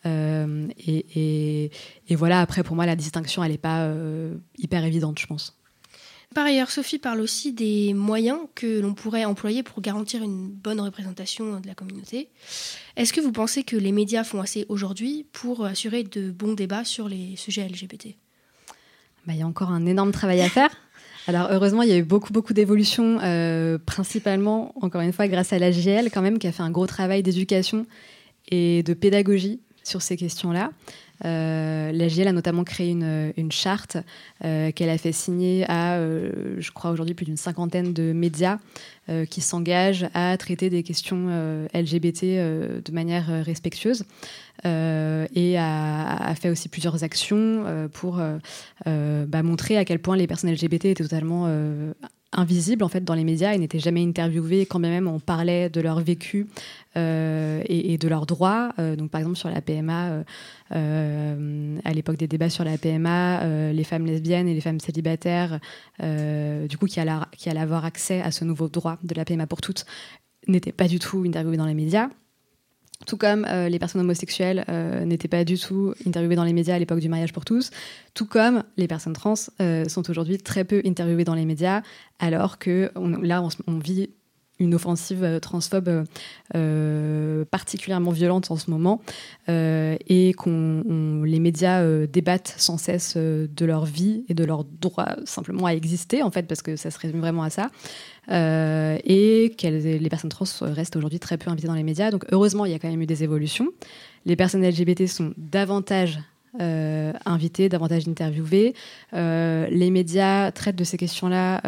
[SPEAKER 12] Et voilà, après pour moi la distinction elle n'est pas hyper évidente, je pense.
[SPEAKER 14] Par ailleurs, Sophie parle aussi des moyens que l'on pourrait employer pour garantir une bonne représentation de la communauté. Est-ce que vous pensez que les médias font assez aujourd'hui pour assurer de bons débats sur les sujets LGBT ?
[SPEAKER 12] Il y a encore un énorme travail à faire. Alors heureusement, il y a eu beaucoup d'évolutions, principalement, encore une fois, grâce à l'AJL quand même, qui a fait un gros travail d'éducation et de pédagogie sur ces questions-là. L'AJL a notamment créé une charte qu'elle a fait signer à, je crois aujourd'hui, plus d'une 50aine de médias qui s'engagent à traiter des questions LGBT de manière respectueuse et a fait aussi plusieurs actions pour montrer à quel point les personnes LGBT étaient totalement invisibles en fait dans les médias et n'étaient jamais interviewées quand même on parlait de leur vécu et de leurs droits. Donc par exemple sur la PMA, à l'époque des débats sur la PMA, les femmes lesbiennes et les femmes célibataires du coup qui allaient avoir accès à ce nouveau droit de la PMA pour toutes n'étaient pas du tout interviewées dans les médias. Tout comme les personnes homosexuelles n'étaient pas du tout interviewées dans les médias à l'époque du mariage pour tous, tout comme les personnes trans sont aujourd'hui très peu interviewées dans les médias, alors que on vit une offensive transphobe particulièrement violente en ce moment et les médias débattent sans cesse de leur vie et de leur droit simplement à exister, en fait, parce que ça se résume vraiment à ça. Et que les personnes trans restent aujourd'hui très peu invitées dans les médias. Donc heureusement, il y a quand même eu des évolutions. Les personnes LGBT sont davantage invitées, davantage interviewées. Les médias traitent de ces questions-là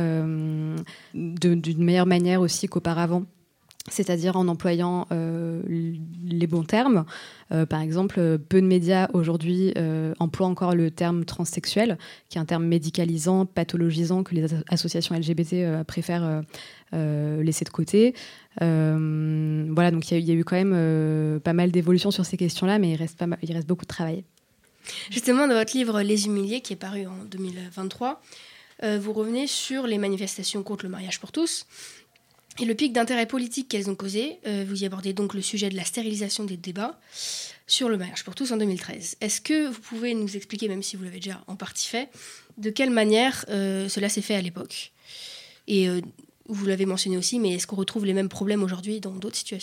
[SPEAKER 12] d'une meilleure manière aussi qu'auparavant, c'est-à-dire en employant les bons termes. Par exemple, peu de médias aujourd'hui emploient encore le terme transsexuel, qui est un terme médicalisant, pathologisant, que les associations LGBT préfèrent laisser de côté. Voilà, donc il y a eu quand même pas mal d'évolutions sur ces questions-là, mais il reste beaucoup de travail.
[SPEAKER 14] Justement, dans votre livre « Les Humiliés », qui est paru en 2023, vous revenez sur les manifestations contre le mariage pour tous et le pic d'intérêt politique qu'elles ont causé. Vous y abordez donc le sujet de la stérilisation des débats sur le mariage pour tous en 2013. Est-ce que vous pouvez nous expliquer, même si vous l'avez déjà en partie fait, de quelle manière cela s'est fait à l'époque ? Et vous l'avez mentionné aussi, mais est-ce qu'on retrouve les mêmes problèmes aujourd'hui dans d'autres situations ?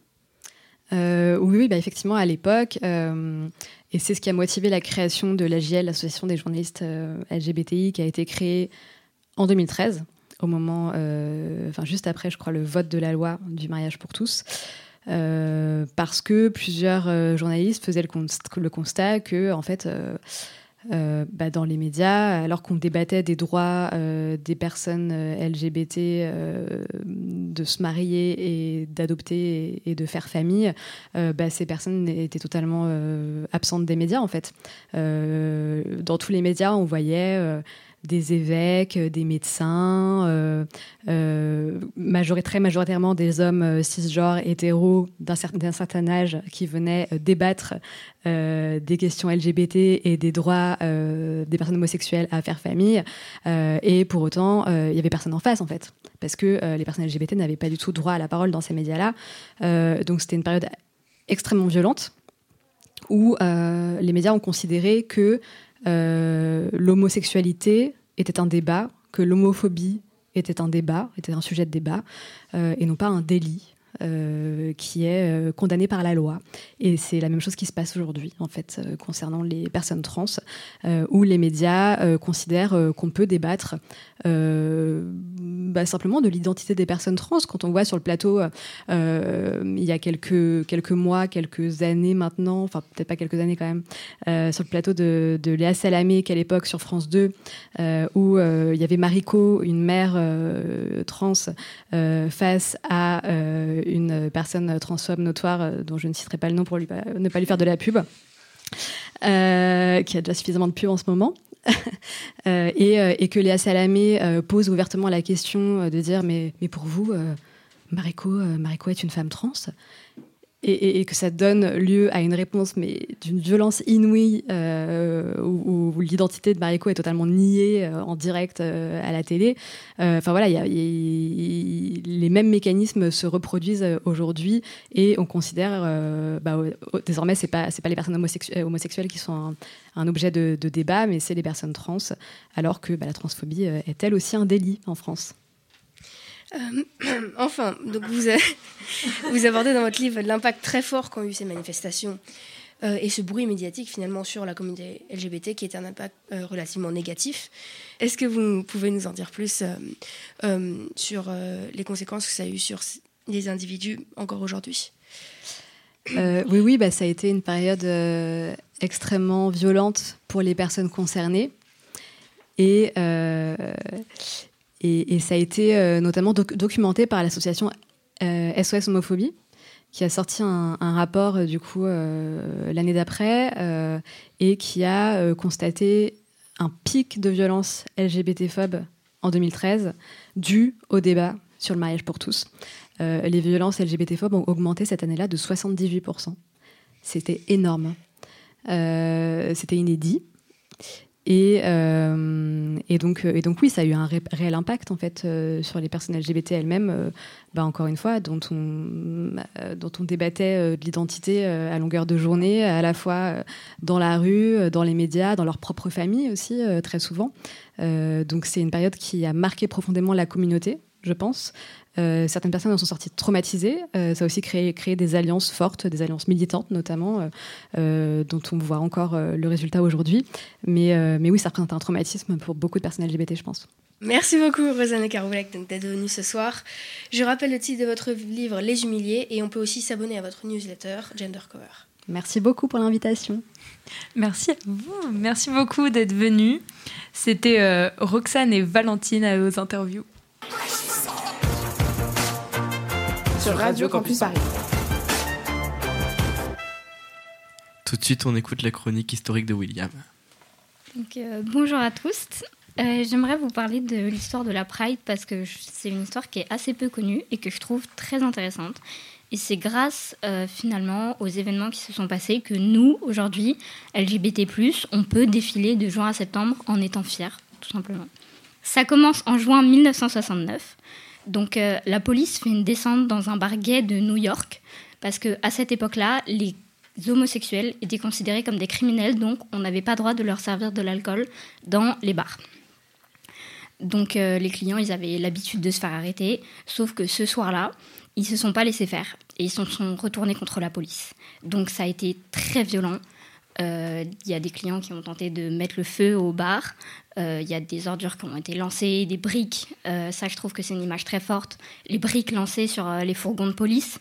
[SPEAKER 12] Oui, effectivement, à l'époque, et c'est ce qui a motivé la création de l'AJL, l'Association des journalistes LGBTI, qui a été créée en 2013, au moment, juste après, je crois, le vote de la loi du mariage pour tous, parce que plusieurs journalistes faisaient le constat que, en fait, dans les médias, alors qu'on débattait des droits des personnes LGBT de se marier et d'adopter et de faire famille, ces personnes étaient totalement absentes des médias, en fait. Dans tous les médias, on voyait des évêques, des médecins, très majoritairement des hommes cisgenres, hétéros, d'un certain âge, qui venaient débattre des questions LGBT et des droits des personnes homosexuelles à faire famille. Et pour autant, il n'y avait personne en face, en fait, parce que les personnes LGBT n'avaient pas du tout droit à la parole dans ces médias-là. Donc c'était une période extrêmement violente où les médias ont considéré que l'homosexualité était un débat, que l'homophobie était un débat, était un sujet de débat, et non pas un délit. qui est condamné par la loi. Et c'est la même chose qui se passe aujourd'hui, en fait, concernant les personnes trans, où les médias considèrent qu'on peut débattre simplement de l'identité des personnes trans. Quand on voit sur le plateau, il y a quelques mois, quelques années maintenant, enfin peut-être pas quelques années quand même, sur le plateau de Léa Salamé, qu'à l'époque sur France 2, où il y avait Mariko, une mère trans, face à une personne transphobe notoire, dont je ne citerai pas le nom pour ne pas lui faire de la pub, qui a déjà suffisamment de pub en ce moment. Et que Léa Salamé pose ouvertement la question de dire mais pour vous, Mariko est une femme trans, et que ça donne lieu à une réponse mais d'une violence inouïe, où l'identité de Mariko est totalement niée en direct à la télé. Enfin voilà, les mêmes mécanismes se reproduisent aujourd'hui, et on considère désormais c'est pas les personnes homosexuelles qui sont un objet de débat, mais c'est les personnes trans, alors que la transphobie est elle aussi un délit en France.
[SPEAKER 14] Enfin, donc vous abordez dans votre livre l'impact très fort qu'ont eu ces manifestations et ce bruit médiatique finalement sur la communauté LGBT, qui est un impact relativement négatif. Est-ce que vous pouvez nous en dire plus sur les conséquences que ça a eu sur les individus encore aujourd'hui ?
[SPEAKER 12] Oui, ça a été une période extrêmement violente pour les personnes concernées, et ça a été notamment documenté par l'association SOS Homophobie, qui a sorti un rapport l'année d'après, et qui a constaté un pic de violence LGBT-phobe en 2013 dû au débat sur le mariage pour tous. Les violences LGBT-phobes ont augmenté cette année-là de 78%. C'était énorme. C'était inédit. Et donc oui, ça a eu un réel impact en fait sur les personnes LGBT elles-mêmes, encore une fois, dont on débattait de l'identité à longueur de journée, à la fois dans la rue, dans les médias, dans leur propre famille aussi, très souvent. Donc c'est une période qui a marqué profondément la communauté, je pense. Certaines personnes en sont sorties traumatisées. Ça a aussi créé des alliances fortes, des alliances militantes notamment, dont on voit encore le résultat aujourd'hui. Mais oui, ça représente un traumatisme pour beaucoup de personnes LGBT, je pense.
[SPEAKER 14] Merci beaucoup, Rosanna Caroulec, d'être venue ce soir. Je rappelle le titre de votre livre, Les Humiliés, et on peut aussi s'abonner à votre newsletter, Gender Cover.
[SPEAKER 12] Merci beaucoup pour l'invitation.
[SPEAKER 4] Merci à vous. Merci beaucoup d'être venus. C'était Roxane et Valentine aux interviews.
[SPEAKER 2] Sur Radio Campus Paris.
[SPEAKER 1] Tout de suite, on écoute la chronique historique de William.
[SPEAKER 5] Donc, bonjour à tous. J'aimerais vous parler de l'histoire de la Pride, parce que c'est une histoire qui est assez peu connue et que je trouve très intéressante. Et c'est grâce finalement aux événements qui se sont passés que nous, aujourd'hui, LGBT+, on peut défiler de juin à septembre en étant fiers, tout simplement. Ça commence en juin 1969. Donc la police fait une descente dans un bar gay de New York, parce qu'à cette époque-là, les homosexuels étaient considérés comme des criminels, donc on n'avait pas droit de leur servir de l'alcool dans les bars. Donc les clients, ils avaient l'habitude de se faire arrêter, sauf que ce soir-là, ils ne se sont pas laissés faire et ils se sont retournés contre la police. Donc ça a été très violent. Il y a des clients qui ont tenté de mettre le feu au bar. Il y a des ordures qui ont été lancées, des briques. Ça, je trouve que c'est une image très forte. Les briques lancées sur les fourgons de police.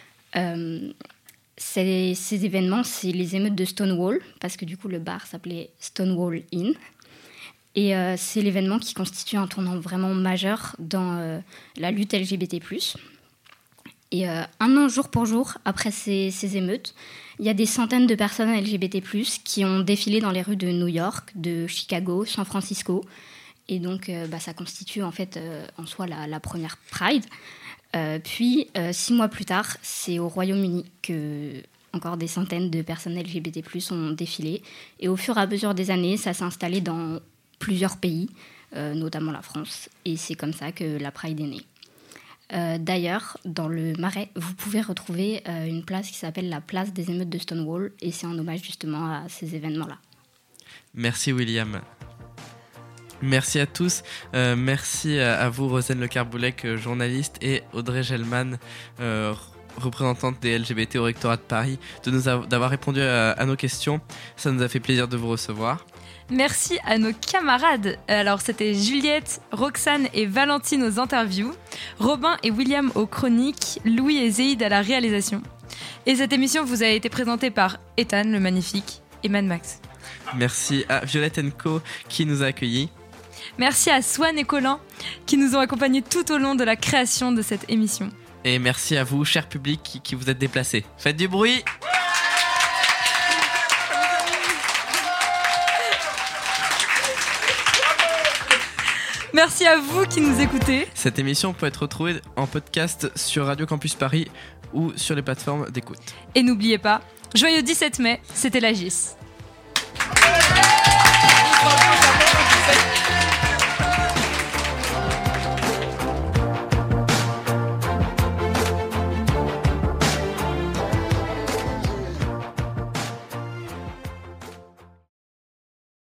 [SPEAKER 5] Ces événements, c'est les émeutes de Stonewall, parce que du coup, le bar s'appelait Stonewall Inn. Et c'est l'événement qui constitue un tournant vraiment majeur dans la lutte LGBT+. Et un an jour pour jour, après ces émeutes, il y a des centaines de personnes LGBT+, qui ont défilé dans les rues de New York, de Chicago, San Francisco. Et donc, ça constitue en fait en soi la première Pride. Puis, 6 mois plus tard, c'est au Royaume-Uni que encore des centaines de personnes LGBT+, ont défilé. Et au fur et à mesure des années, ça s'est installé dans plusieurs pays, notamment la France. Et c'est comme ça que la Pride est née. D'ailleurs, dans le Marais, vous pouvez retrouver une place qui s'appelle la place des émeutes de Stonewall, et c'est en hommage justement à ces événements-là.
[SPEAKER 1] Merci William. Merci à tous. Merci à vous, Rosane Le Carboulec, journaliste, et Audrey Gelman, représentante des LGBT au rectorat de Paris, d'avoir répondu à nos questions. Ça nous a fait plaisir de vous recevoir.
[SPEAKER 4] Merci à nos camarades. Alors, c'était Juliette, Roxane et Valentine aux interviews, Robin et William aux chroniques, Louis et Zéïd à la réalisation. Et cette émission vous a été présentée par Ethan, le magnifique, et Mad Max.
[SPEAKER 1] Merci à Violette Co qui nous a accueillis.
[SPEAKER 4] Merci à Swan et Colin qui nous ont accompagnés tout au long de la création de cette émission.
[SPEAKER 1] Et merci à vous, cher public, qui vous êtes déplacés. Faites du bruit!
[SPEAKER 4] Merci à vous qui nous écoutez.
[SPEAKER 1] Cette émission peut être retrouvée en podcast sur Radio Campus Paris ou sur les plateformes d'écoute.
[SPEAKER 4] Et n'oubliez pas, joyeux 17 mai, c'était la GIS.